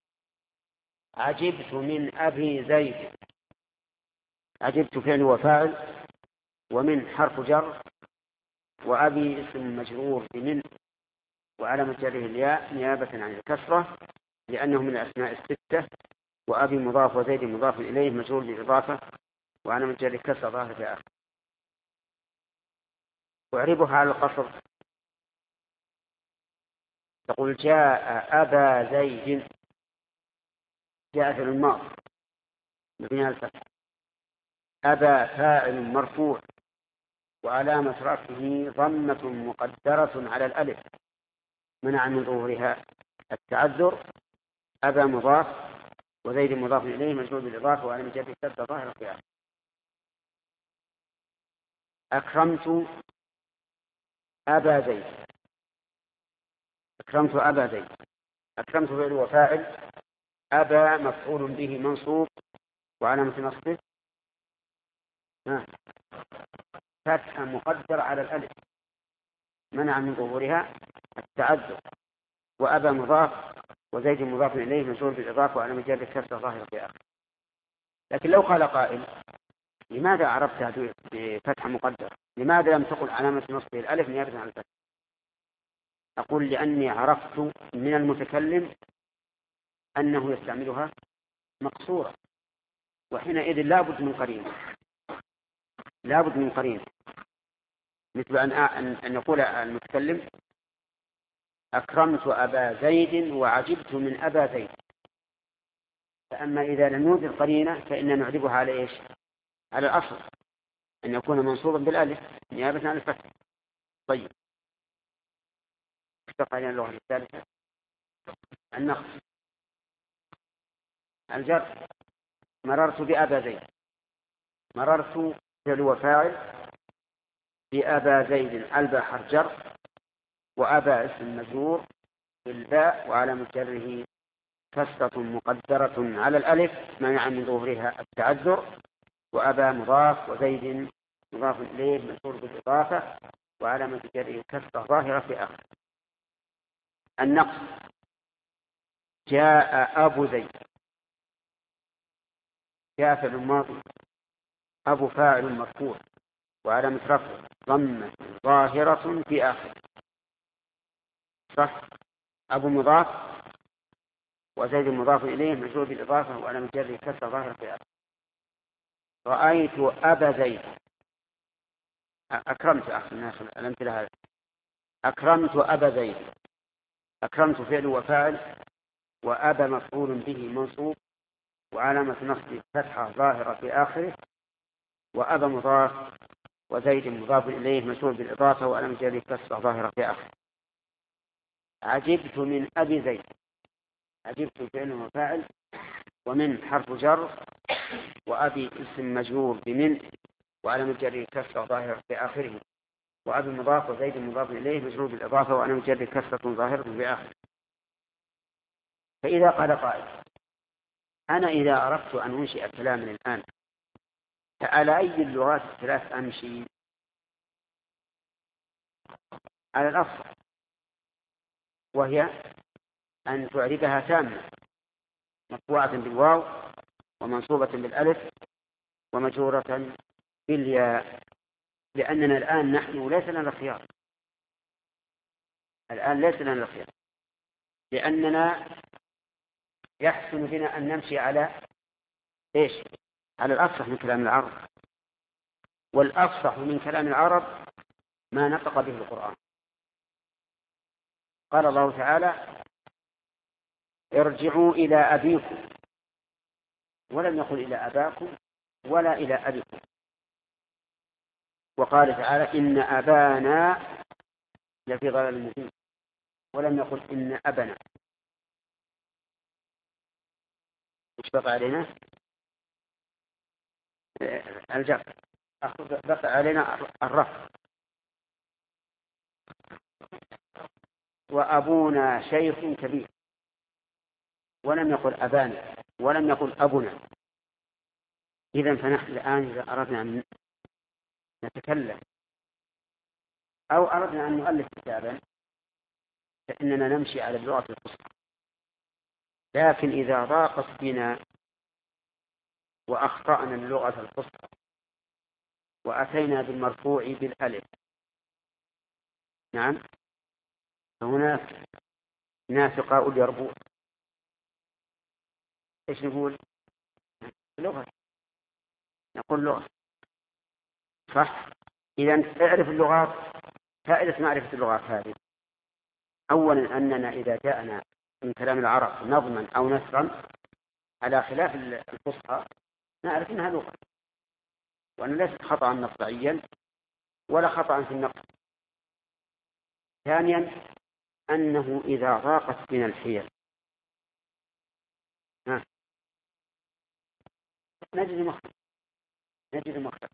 عجبت من أبي زيد، عجبت فعل وفاعل، ومن حرف جر، وأبي اسم مجرور بمن وعلامة جره الياء نيابة عن الكسرة لأنه من الأسماء الستة، وأبي مضاف وزيد مضاف إليه مجرور بالإضافة وعلامة جره كسرة ظاهرة في آخر. وأعربها على القصر، تقول جاء أبا زيد، جاء في الماضي مبني على الفتح، أبا فاعل مرفوع وعلامة رفعه ضمة مقدرة على الألف منع من ظهورها التعذر. أبا مضاف وزيد مضاف إليه مجرور بالإضافة وعلامة جره كسرة ظاهرة في آخر. أكرمت أبا زيد، أكرمت أبا زيد، أكرمت فعل وفاعل، أبا مفعول به منصوب وعلامة نصبه فتحة مقدر على الألف منع من ظهورها التعذر. وأبا مضاف وزيد مضاف إليه مجرور بالإضافة وعلامة جره كسرة ظاهرة في آخر. لكن لو قال قائل لماذا عرفتها بفتحة مقدرة؟ لماذا لم تقل علامة نصبه الألف نيابة عن الفتح؟ أقول لأني عرفت من المتكلم أنه يستعملها مقصورة، وحينئذ لابد من قرينة، لابد من قرينة، مثل أن أن يقول المتكلم أكرمت أبا زيد وعجبت من أبا زيد. فأما إذا لم يوجد قرينة فإننا نعربها على إيش؟ على الأصل أن يكون منصوبا بالألف نيابة عن الفتح. طيب، اشتق علينا اللغة الثالثة النقص. الجر، مررت بأبا زيد، مررت فعل وفاعل، بأبا زيد الباء حرف جر، وأبا اسم مجرور بالباء وعلامة جره كسرة مقدرة على الألف منع من ظهورها التعذر. وأبا مضاف وزيد مضاف إليه مجرور بالإضافة وعلامة جره كسرة ظاهرة في آخر. النقص، جاء أبو زيد، جاء فعل الماضي، أبو فاعل مرفوع وعلامة رفع ضمة ظاهرة في آخر، صح. أبو مضاف وزيد مضاف إليه مجرور بالإضافة وعلامة جره كسرة ظاهرة في آخر. رأيت أبا زيد، أكرمت أخي الناس الأمثلة هذا، أكرمت أبا زيد. أكرمت فعل وفاعل، وأبا مفعول به منصوب وعلامة نصب فتحة ظاهرة في آخره، وأبا مضاف وزيد مضاف إليه مشهور بالإضافة وعلامة جره كسرة ظاهرة في آخره. عجبت من أبي زيد. عجبت فعل وفاعل، ومن حرف جر، وأبي اسم مجرور بمن وعلامة جره كسرة ظاهرة في آخره، وأبي مضاف وزيد مضاف إليه مجرور بالإضافة وعلامة جره كسرة ظاهرة في آخره. فإذا قال قائل: أنا إذا أردت أن أنشئ كلاما الآن فعلى أي اللغات الثلاث أمشي؟ على الأفضل، وهي أن تعربها تامة مرفوعة بالواو ومنصوبة بالألف ومجرورة بالياء، لأننا الآن نحن ليس لنا الخيار. الآن ليس لنا الخيار، لأننا يحسن بنا أن نمشي على إيش؟ على الأفصح من كلام العرب، والأفصح من كلام العرب ما نطق به القرآن. قال الله تعالى: ارجعوا إلى أبيكم، ولم يقل إلى أباكم ولا إلى أبيكم. وقال تعالى: إن أبانا لفي ضلال مبين، ولم يقل إن أبنا. وش بقى علينا؟ الجر. بقى علينا الرفع. وأبونا شيخ كبير، ولم يقل أبانا ولم يقل أبنا. إذن فنحن الآن إذا أردنا أن نتكلم أو أردنا أن نؤلف كتابا فإننا نمشي على اللغة الفصحى. لكن إذا ضاقت بنا وأخطأنا اللغة الفصحى وأتينا بالمرفوع بالألف، نعم، فهناك ناس قاؤل يربوع. إيش نقول؟ لغة، نقول لغة، صح. إذا اعرف اللغات. فائدة معرفة اللغات هذه: أولا أننا إذا جاءنا من كلام العرب نظما أو نثرا على خلاف الفصحى نعرف أنها لغة، وأن ليست خطأ مقطعيا ولا خطأ في النقل. ثانيا أنه إذا ضاقت بنا الحيل ها نجد مخرج نجد مخرج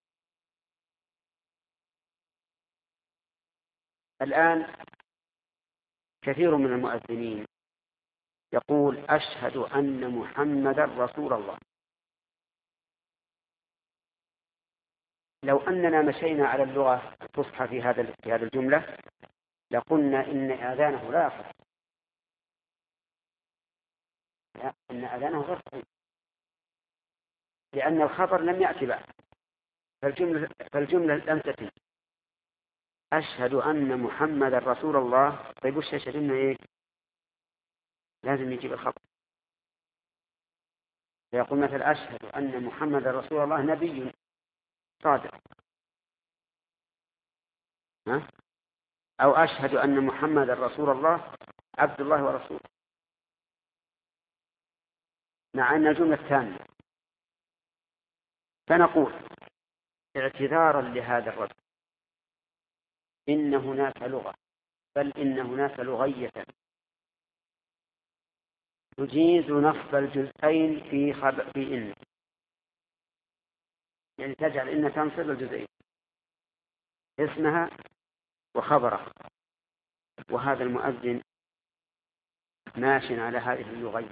الآن كثير من المؤذنين يقول: أشهد أن محمدا رسول الله. لو أننا مشينا على اللغة الفصحى في هذا في هذه الجملة لقلنا إن آذانه لا يصح، إن آذانه غير صحيح، لأن الخبر لم يأتي بعد، فالجملة, فالجملة لم تتم. أشهد أن محمدا رسول الله. طيب وش يشهد إنه إيه؟ لازم يجيب الخبر، فيقول مثلا: أشهد أن محمدا رسول الله نبي صادق، ها؟ أو أشهد أن محمدا رسول الله عبد الله ورسوله، مع أن الجملة تامة. فنقول اعتذارا لهذا الرجل إن هناك لغة، بل إن هناك لغية تجيز نصب الجزئين في خبر في إن، يعني تجعل إن تنصب الجزئين اسمها وخبرها، وهذا المؤذن ماش على هذه اللغة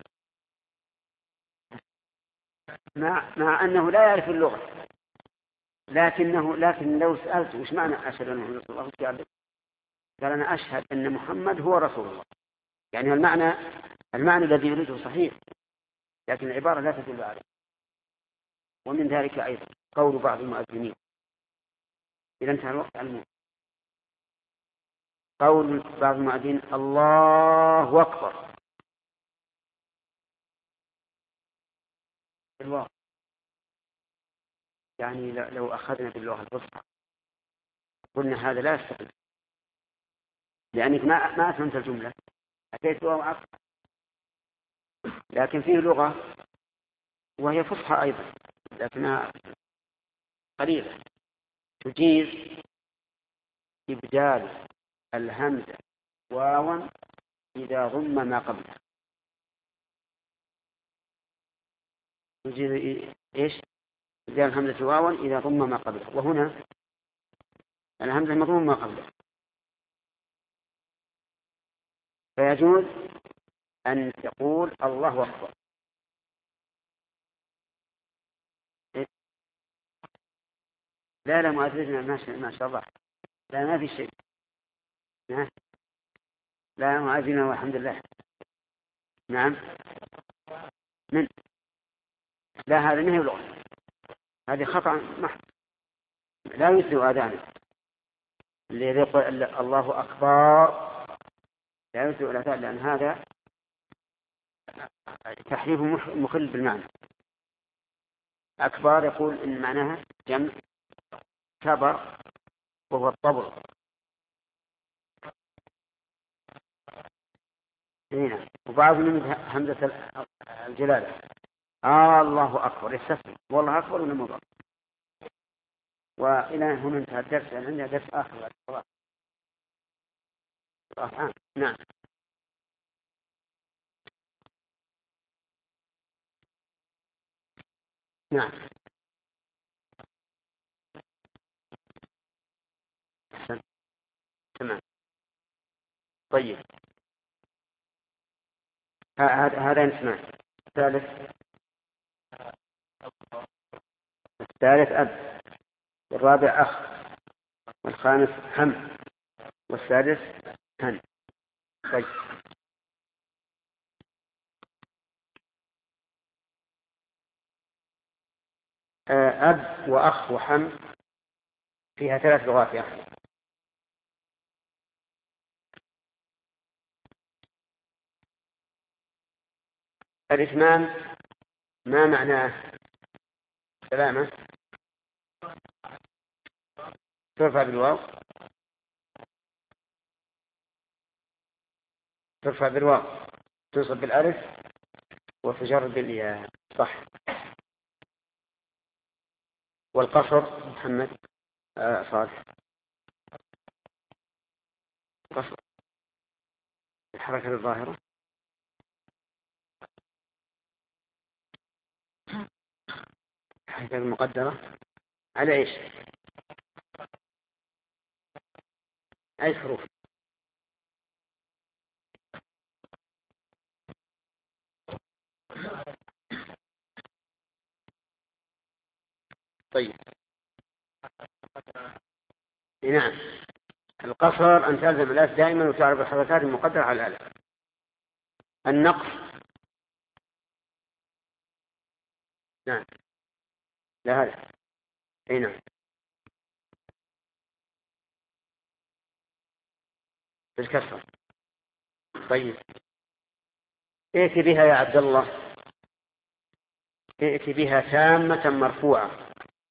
مع, مع أنه لا يعرف اللغة، لكنه لكن لو سألت وش معنى أشهد أن محمد رسول الله قال قال أنا أشهد أن محمد هو رسول الله. يعني المعنى المعنى الذي يريده صحيح، لكن العبارة لا تدل عليه. ومن ذلك أيضا قول بعض المؤذنين إذا انتهى الوقت علمه، قول بعض المؤذنين: الله أكبر الواقع. يعني لو أخذنا باللغة الفصحى قلنا هذا لا يستقيم، لأنك ما ما أتممت الجملة، أتيت واو عطف. لكن فيه لغة وهي فصحى أيضا لكنها قليلة تجيز إبدال الهمزة واوا إذا ضم ما قبلها. تجيز إيش؟ إبدال الهمزة واوا إذا ضم ما قبلها، وهنا الهمزة مضموم ما قبلها، فيجوز أن تقول الله أكبر. لا لا مؤذننا ما شاء الله، لا ما في شيء. لا مؤذننا والحمد لله. نعم من لا هذا ما هي لغة، هذه خطأ محض لا يسلو آذانه. اللي يقول الله أكبر لا يسلو الآذان، لأن هذا تحريف مخل بالمعنى. أكبر يقول إن معناها جمع كبر وهو الطبر. هنا وبعض من همزة الجلالة آه الله أكبر يستثني والله أكبر من المضر. وإلى هنا انتهى الدرس، لأن عندنا درس آخر. آه. نعم نعم تمام. طيب هذا نسمع. الثالث الثالث أب، والرابع أخ، والخامس هم، والسادس هن. طيب أب وأخ وحم فيها ثلاث لغات يا أخي. الإتمام ما معناه؟ سلامة ترفع بالواو، ترفع بالواو، تنصب بالألف، وتجر بالياء. صح. والقصر محمد آه صالح قصر الحركة الظاهرة الحركة المقدرة على إيش؟ أي حروف؟ طيب نعم القصر أن تلزم الألف دائما وتعرف الحركات المقدرة على الألف. النقص نعم لا هذا أي نعم بالكسر. طيب ائت بها يا عبد الله، ائت بها تامة مرفوعة.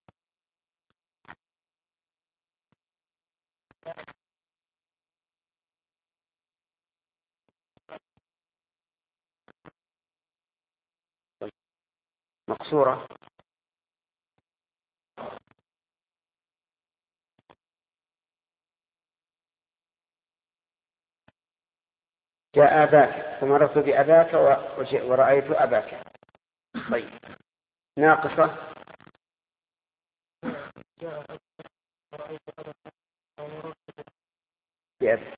طيب. مقصورة جاء أباك فمررت بأباك ورأيت أباك. طيب ناقصة بأبي.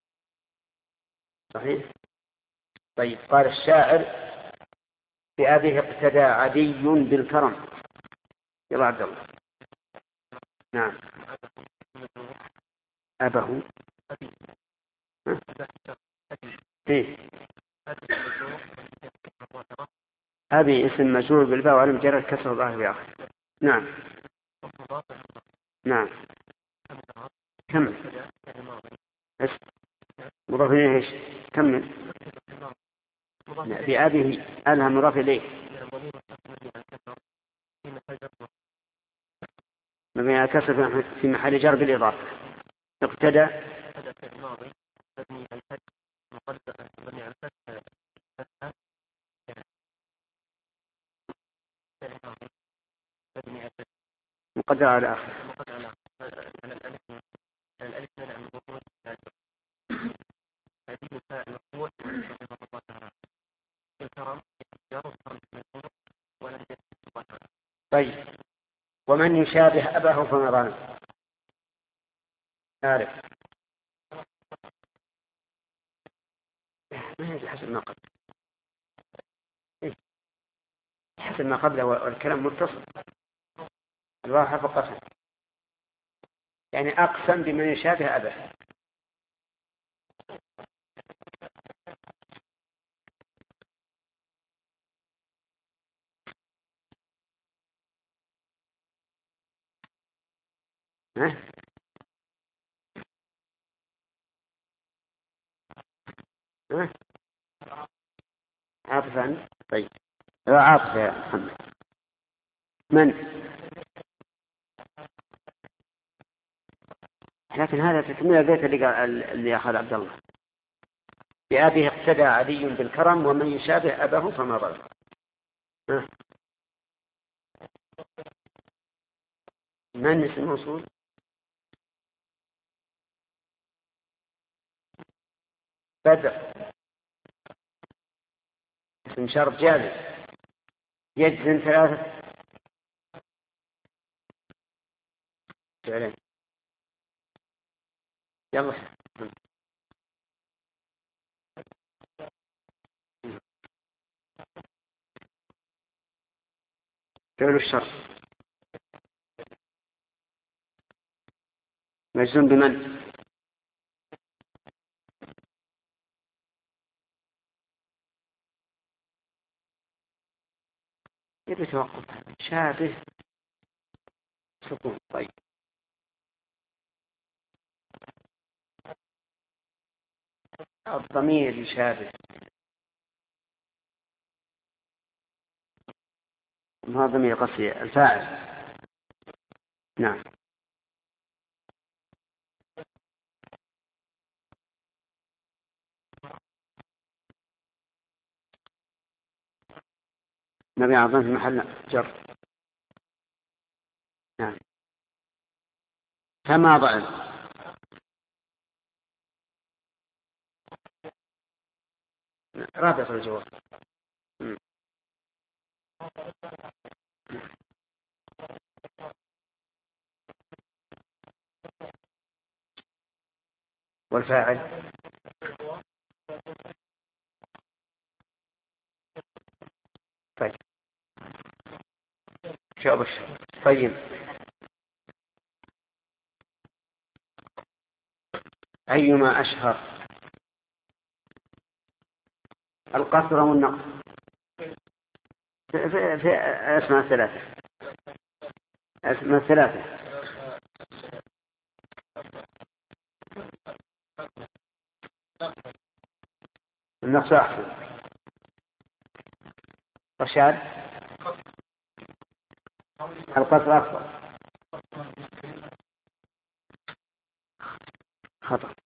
صحيح. طيب قال الشاعر بأبيه اقتدى عدي بالكرم. يلا عبد الله. نعم أبه إيه؟ أبي اسم مجرور بالباء وعلى مجرد كسر الظاهر بآخر. نعم نعم كمل مضاف إليه إيش؟ كمل. بأبيه ألها مضاف إليه مبني على الكسر في محل جر بالإضافة. اقتدى مقدر على آخر. طيب ومن يشابه أباه فما ظن؟ عارف ما يجي حسب ما قبل إيه؟ حسب ما قبله والكلام متصل الواو حرف قسم يعني أقسم بمن يشابه أباه. ها؟ ها؟ عاطف عنه. طيب عاطف يا محمد. من؟ لكن هذا تكمل البيت اللي قال اللي أخذ عبد الله بأبيه اقتدى علي بالكرم ومن يشابه أباه فما ظلم. ها؟ من اسم موصول؟ بدر اسم شرط جازم يجزم ثلاثة فعلين. يلا فعل الشرط مجزوم بمن؟ يبي توقف شابه سكون. طيب الضمير يشابه ما ضمير قصدي الفاعل. نعم نبي عظم في محل جر. نعم فما ضعف رابط الجواب. والفاعل طيب جواب الشرط. طيب أيما أشهر القصر والنقص في, في, في أسماء ثلاثة أسماء ثلاثة النقص أحسن. رشاد القصر أفضل. خطأ.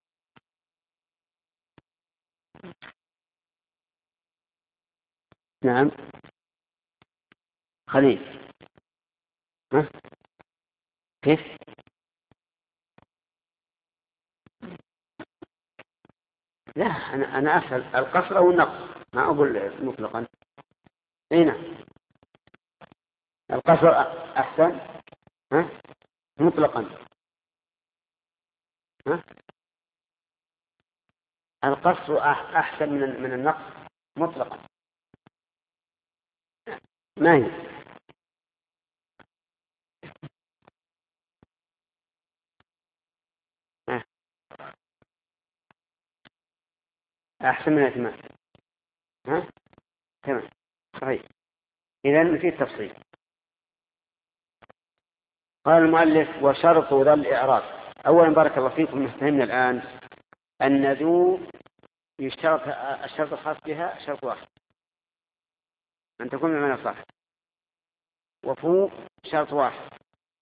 نعم خليل. ها؟ كيف؟ لا أنا أنا أسأل القصر أو النقص ما أقول مطلقا. هنا القصر أحسن. ها؟ مطلقا. ها؟ القصر أحسن من من النقص مطلقا. ما هي؟ ها؟ أحسن من الإتمام. ها؟ تمام صحيح. إذن في تفصيل. قال المؤلف وشرط ذا الإعراب. أولا بارك الله فيكم نفهمنا الآن أن ذو يشترط الشرط الخاص بها شرط واحد أن تكون بمعنى صح. وفوق شرط واحد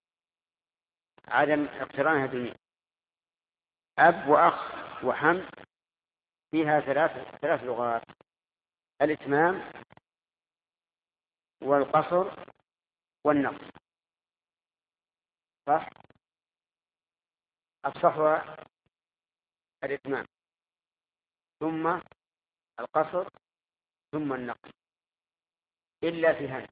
عدم اقترانها بالميم. أب وأخ وحم فيها ثلاث ثلاث لغات الإتمام والقصر والنقص. صح؟ الصحوة الإتمام، ثم القصر، ثم النقص، إلا في هن،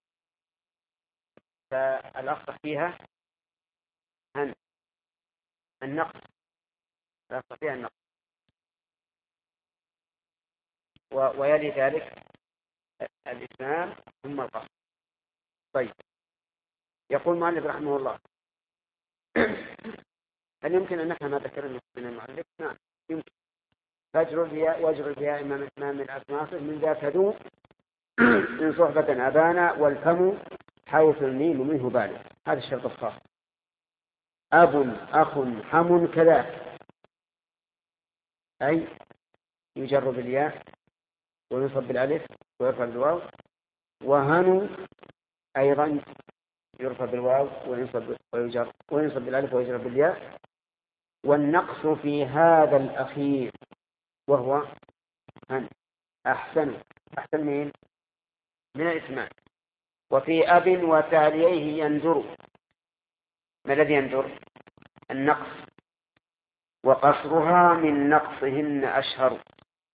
فالأصح فيها هن النقص، الأصح فيها النقص، ويلي ذلك الإتمام ثم القصر. طيب، يقول المؤلف رحمه الله: هل يمكن أن نفهم ما ذكرنا من المؤلف؟ نعم يمكن. فاجر الياء واجر الياء إمام إتمام من أسماصه من ذاك ذو إن صحبة أبانا والفم حيث الميم منه بالغ. هذا الشرط الخاص. أب أخ حم كذا، أي يجر بالياء وينصب بالألف ويرفع بالواو. وهن أيضا يرفع بالواو وينصب ويجر وينصب بالألف ويجر بالياء. والنقص في هذا الأخير وهو هن أحسن، أحسن مين؟ من الإتمام. وفي أب وتاليه يندر. ما الذي يندر؟ النقص، وقصرها من نقصهن أشهر.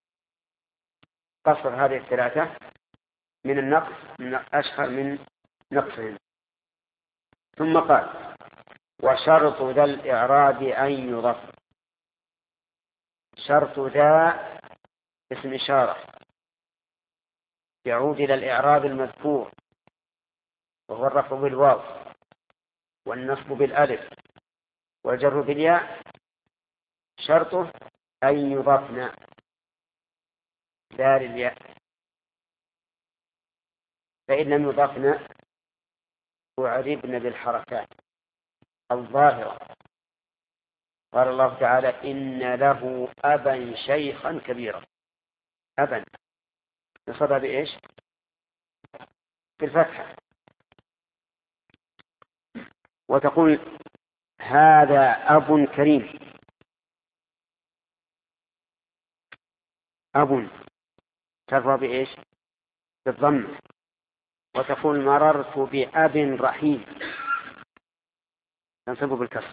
قصر هذه الثلاثة من النقص من أشهر من نقصهن. ثم قال: وشرط ذا الإعراب أن يضاف. شرط ذا اسم إشارة يعود إلى الإعراب المذكور، وهو الرفع بالواو والنصب بالألف والجر بالياء. شرطه أن يضافنا دار الياء، فإن لم يضافنا أعربنا بالحركات الظاهرة. قال الله تعالى: إن له أبا شيخا كبيرا. أبا نصبها بإيش؟ بالفتحة. وتقول: هذا أب كريم. أب ترفع بإيش؟ بالضم. وتقول: مررت بأب رحيم، تنصب بالكسر،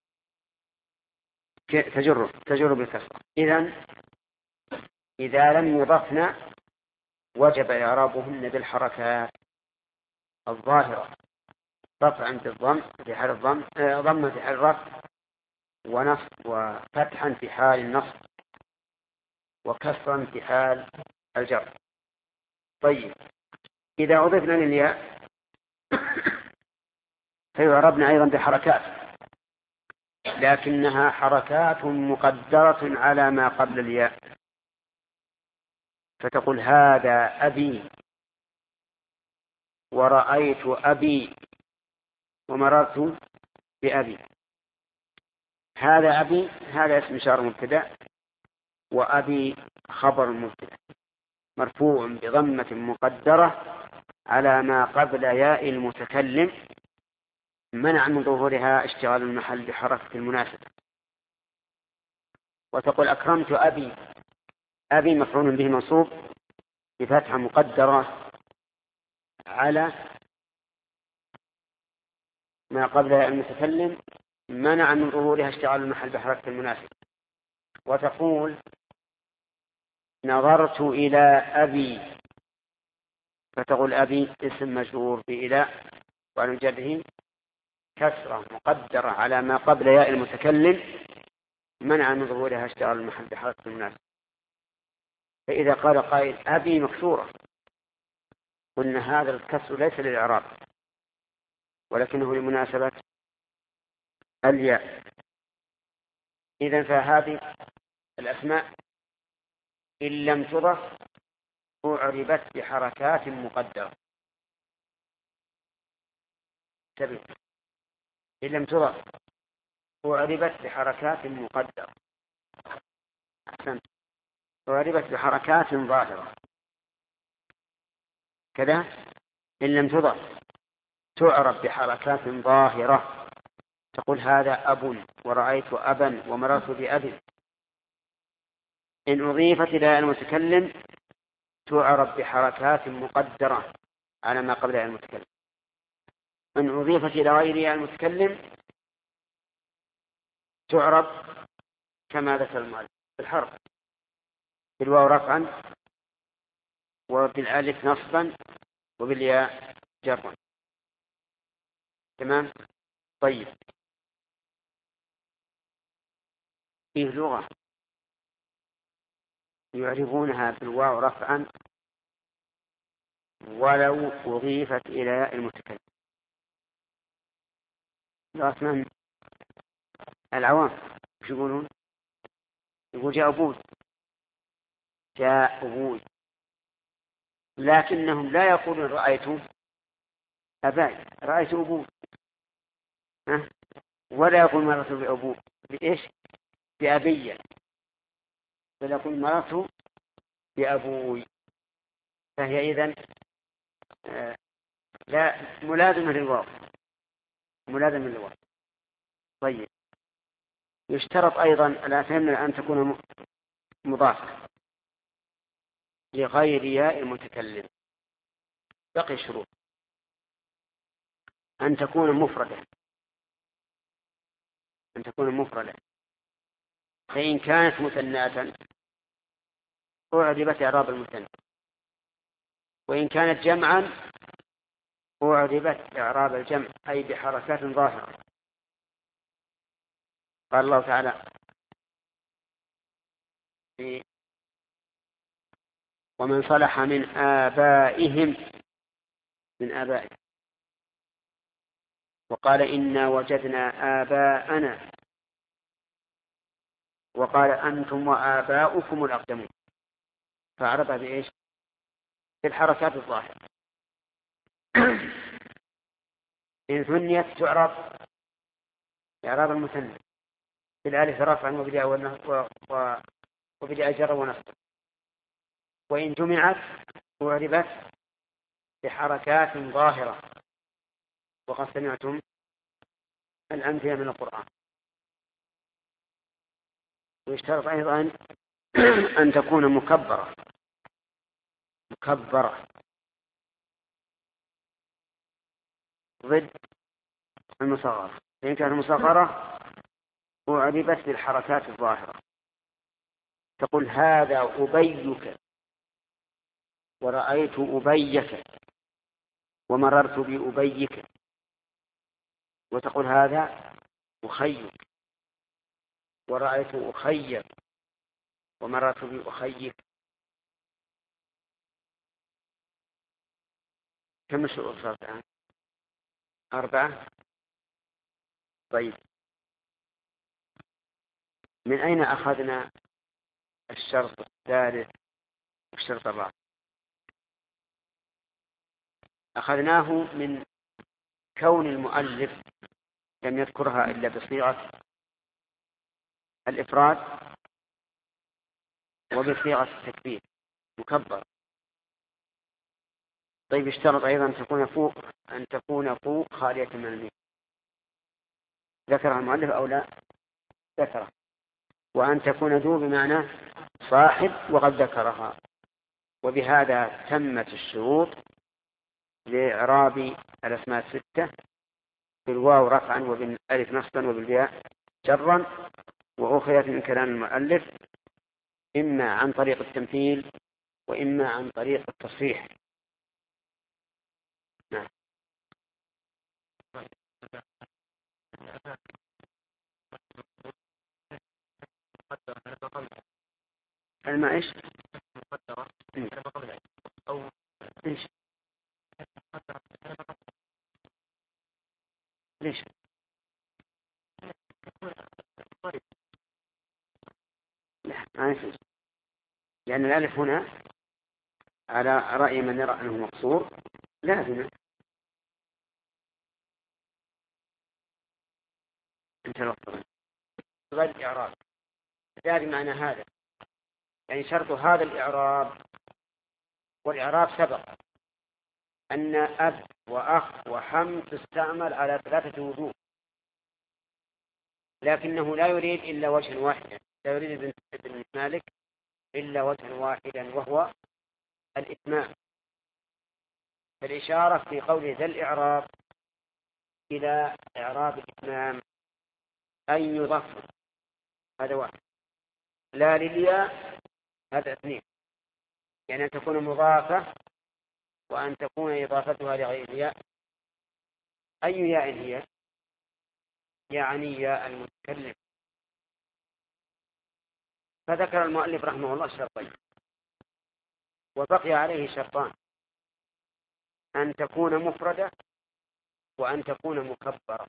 تجر تجر بالكسر. إذن إذا لم يضفن وجب إعرابهن بالحركات الظاهرة: رفعا في الضم في حال الضم، ضما في حال الرفع، ونصب وفتحا في حال النصب، وكسرا في حال الجر. طيب، إذا أضفنا للياء فيعربنا أيضا بحركات، لكنها حركات مقدرة على ما قبل الياء. فتقول: هذا أبي، ورأيت أبي، ومررت بأبي. هذا أبي، هذا اسم إشارة مبتدأ، وأبي خبر مبتدأ مرفوع بضمة مقدرة على ما قبل ياء المتكلم، منع من ظهورها اشتغال المحل بحركة المناسبة. وتقول: أكرمت أبي. أبي مفعول به منصوب بفتحة مقدرة على ما قبل ياء المتكلم، منع من ظهورها اشتغال المحل بحركة المناسبة. وتقول: نظرت إلى أبي. فتقول: أبي اسم مجرور بإلى، وعلى جره كسرة مقدرة على ما قبل ياء المتكلم، منع من ظهورها اشتغال المحل بحركة المناسبة. فإذا قال قائل: أبي مكسورة، قلنا هذا الكسر ليس للإعراب ولكنه لمناسبة الياء. إذن فهذه الأسماء إن لم تضف أعربت بحركات مقدرة. تبين إن لم تضف أعربت بحركات مقدرة. أحسنت. أعربت بحركات ظاهرة كذا. إن لم تضف تعرب بحركات ظاهرة. تقول: هذا أب، ورأيت أبا، ومررت بأب. إن أضيفت إلى المتكلم تعرب بحركات مقدرة على ما قبل المتكلم. أن أضيفت إلى غيرها المتكلم تعرب كما ذكر المؤلف بالحرف، بالواو رفعا وبالالف نصبا وبالياء جرا. تمام. طيب، فيه لغة يعرفونها بالواو رفعا ولو أضيفت إلى المتكلم. لغة من؟ العوام. وش يقولون؟ يقول جاء أبوي، جاء أبوي، لكنهم لا يقولون رأيت أباي، رأيت أبوي، ها؟ ولا يقول مررت بأبوي بإيش؟ بأبي، بل يقول مررت بأبوي. فهي إذن آه لا ملازمة للواو، ملازمة للواو. طيب، يشترط أيضا الآن فهمنا أن تكون مضافة لغير ياء المتكلم. بقي شروط: أن تكون مفردة، أن تكون مفردة، فإن كانت مثناة أعربت إعراب المثنى، وإن كانت جمعا أعربت إعراب الجمع، أي بحركات ظاهرة. قال الله تعالى في ومن صلح من آبائهم، من آبائهم، وقال إنا وجدنا آباءنا، وقال أنتم وآباؤكم الأقدمون، فأعربها بإيش؟ بالحركات الظاهرة. إن ثنيت تعرب إعراب المثنى بالالف رفعا وبالياء جرا ونصبا، وإن جمعت أعربت بحركات ظاهرة، وقد سمعتم الأمثلة من القرآن. ويشترط أيضا أن تكون مكبرة، مكبرة ضد المصغرة. فإن كانت المصغرة أعربت بالحركات الظاهرة، تقول هذا أبيك، ورأيت أبيك، ومررت بأبيك، وتقول هذا أخيك، ورأيت أخيك، ومررت بأخيك. كم الشروط صارت الآن؟ أربعة. طيب، من أين أخذنا الشرط الثالث والشرط الرابع؟ أخذناه من كون المؤلف لم يذكرها إلا بصيغة الإفراد وبصيغة التكبير مكبر. طيب، اشترط أيضا أن تكون فوق، أن تكون فوق خالية من الميم، ذكرها المؤلف أو لا؟ ذكرها. وأن تكون ذو بمعنى صاحب، وقد ذكرها. وبهذا تمت الشروط لإعراب الأسماء الستة بالواو رفعا وبالألف نصبا وبالياء جرا، وأخذت من كلام المؤلف إما عن طريق التمثيل وإما عن طريق التصحيح. نعم. الماء إيش؟ أو إيش؟ ليش؟ لا، ما يفوز، لأن الألف هنا على رأي من يرى أنه مقصور لازم. أنت الوقت غير الإعراب ذلك معنى هذا، يعني شرط هذا الإعراب، والإعراب سبق أن أب وأخ وحم تستعمل على ثلاثة وجوه، لكنه لا يريد إلا وجها واحدا، لا يريد ابن مالك إلا وجها واحدا وهو الإتمام. فالإشارة في قوله ذا الإعراب إلى إعراب الإتمام أن يضاف، هذا واحد. لا للياء، هذا اثنين، يعني أن تكون مضافة وأن تكون إضافتها لغير الياء. أي ياء هي؟ يعني ياء المتكلم. فذكر المؤلف رحمه الله شرطين، وبقي عليه شرطان: أن تكون مفردة وأن تكون مكبرة.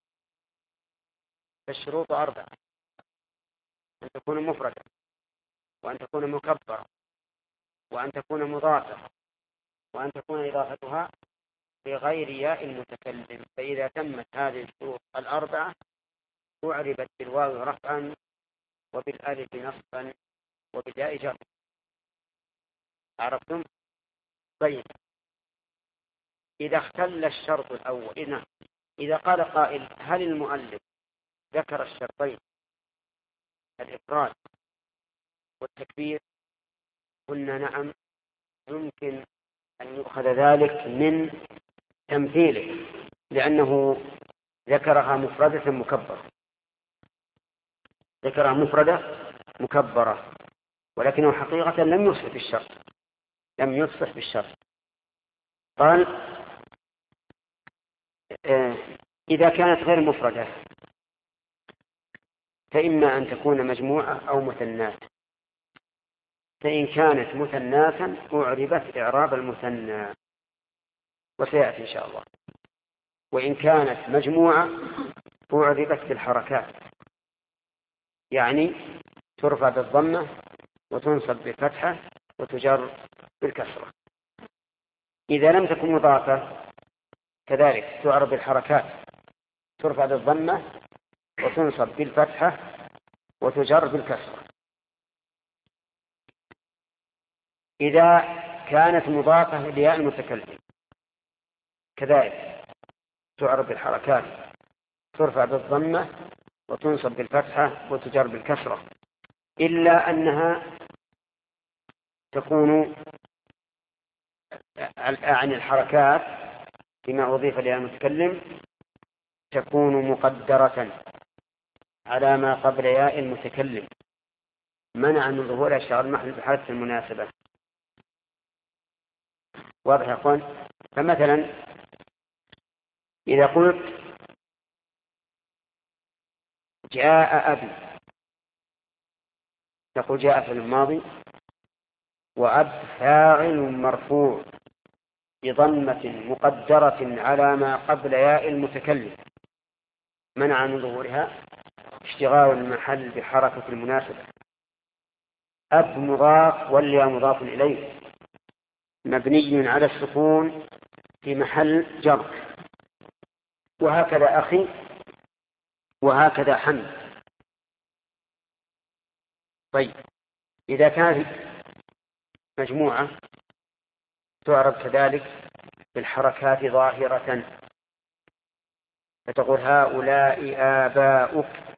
فالشروط أربعة: أن تكون مفردة، وأن تكون مكبرة، وأن تكون مضافة، وأن تكون إضافتها لغير ياء المتكلم. فإذا تمت هذه الشروط الأربعة أعربت بالواو رفعا، وبالألف نصبا، وبالياء جرا. عرفتم؟ طيب، إذا اختل الشرط الأول، إذا إذا قال قائل: هل المؤلف ذكر الشرطين الإفراد والتكبير؟ قلنا: نعم، يمكن أن يؤخذ ذلك من تمثيله، لأنه ذكرها مفردة مكبرة، ذكرها مفردة مكبرة، ولكنه حقيقة لم يصح بالشرط، لم يصح بالشرط. قال: إذا كانت غير مفردة فإما أن تكون مجموعة أو مثنات. فإن كانت مثناتا أعربت إعراب المثنى، وسيأتي إن شاء الله. وإن كانت مجموعة أعربت بالحركات، يعني ترفع بالضمة وتنصب بالفتحة وتجر بالكسرة. إذا لم تكن مضافة كذلك تعرب بالحركات، ترفع بالضمة وتنصب بالفتحة وتجر بالكسرة. إذا كانت مضافة لياء المتكلم كذلك تعرب بالحركات، ترفع بالضمة وتنصب بالفتحة وتجر بالكسرة، إلا أنها تكون عن الحركات فيما أضيف لها المتكلم تكون مقدرة على ما قبل ياء المتكلم، منع من ظهور الشغل المحل بحالة المناسبة. واضح يا أخوان؟ فمثلا إذا قلت: جاء أبي، نقول جاء في الماضي، وأب فاعل مرفوع بضمة مقدرة على ما قبل ياء المتكلم، منع من ظهورها اشتغال المحل بحركة المناسبة. أب مضاف والياء مضاف إليه مبني على السكون في محل جر، وهكذا أخي، وهكذا حمد. طيب، إذا كانت مجموعة تعرب كذلك بالحركات ظاهرة، فتقول: هؤلاء آباؤك،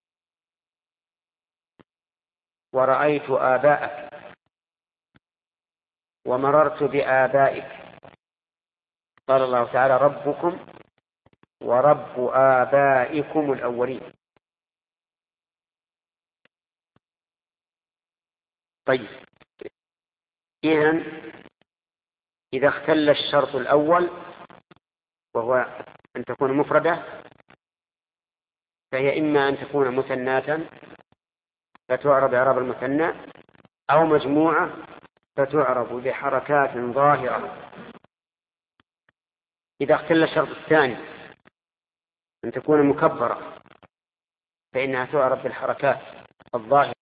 ورأيت آباءك، ومررت بآبائك. قال الله تعالى: ربكم ورب آبائكم الأولين. طيب، إذن إذا اختل الشرط الأول وهو أن تكون مفردة، فهي إما أن تكون مثناتا فتعرب إعراب المثنى، أو مجموعة فتعرب بحركات ظاهرة. إذا اختل الشرط الثاني أن تكون مكبرة، فإنها تعرب بالحركات الظاهرة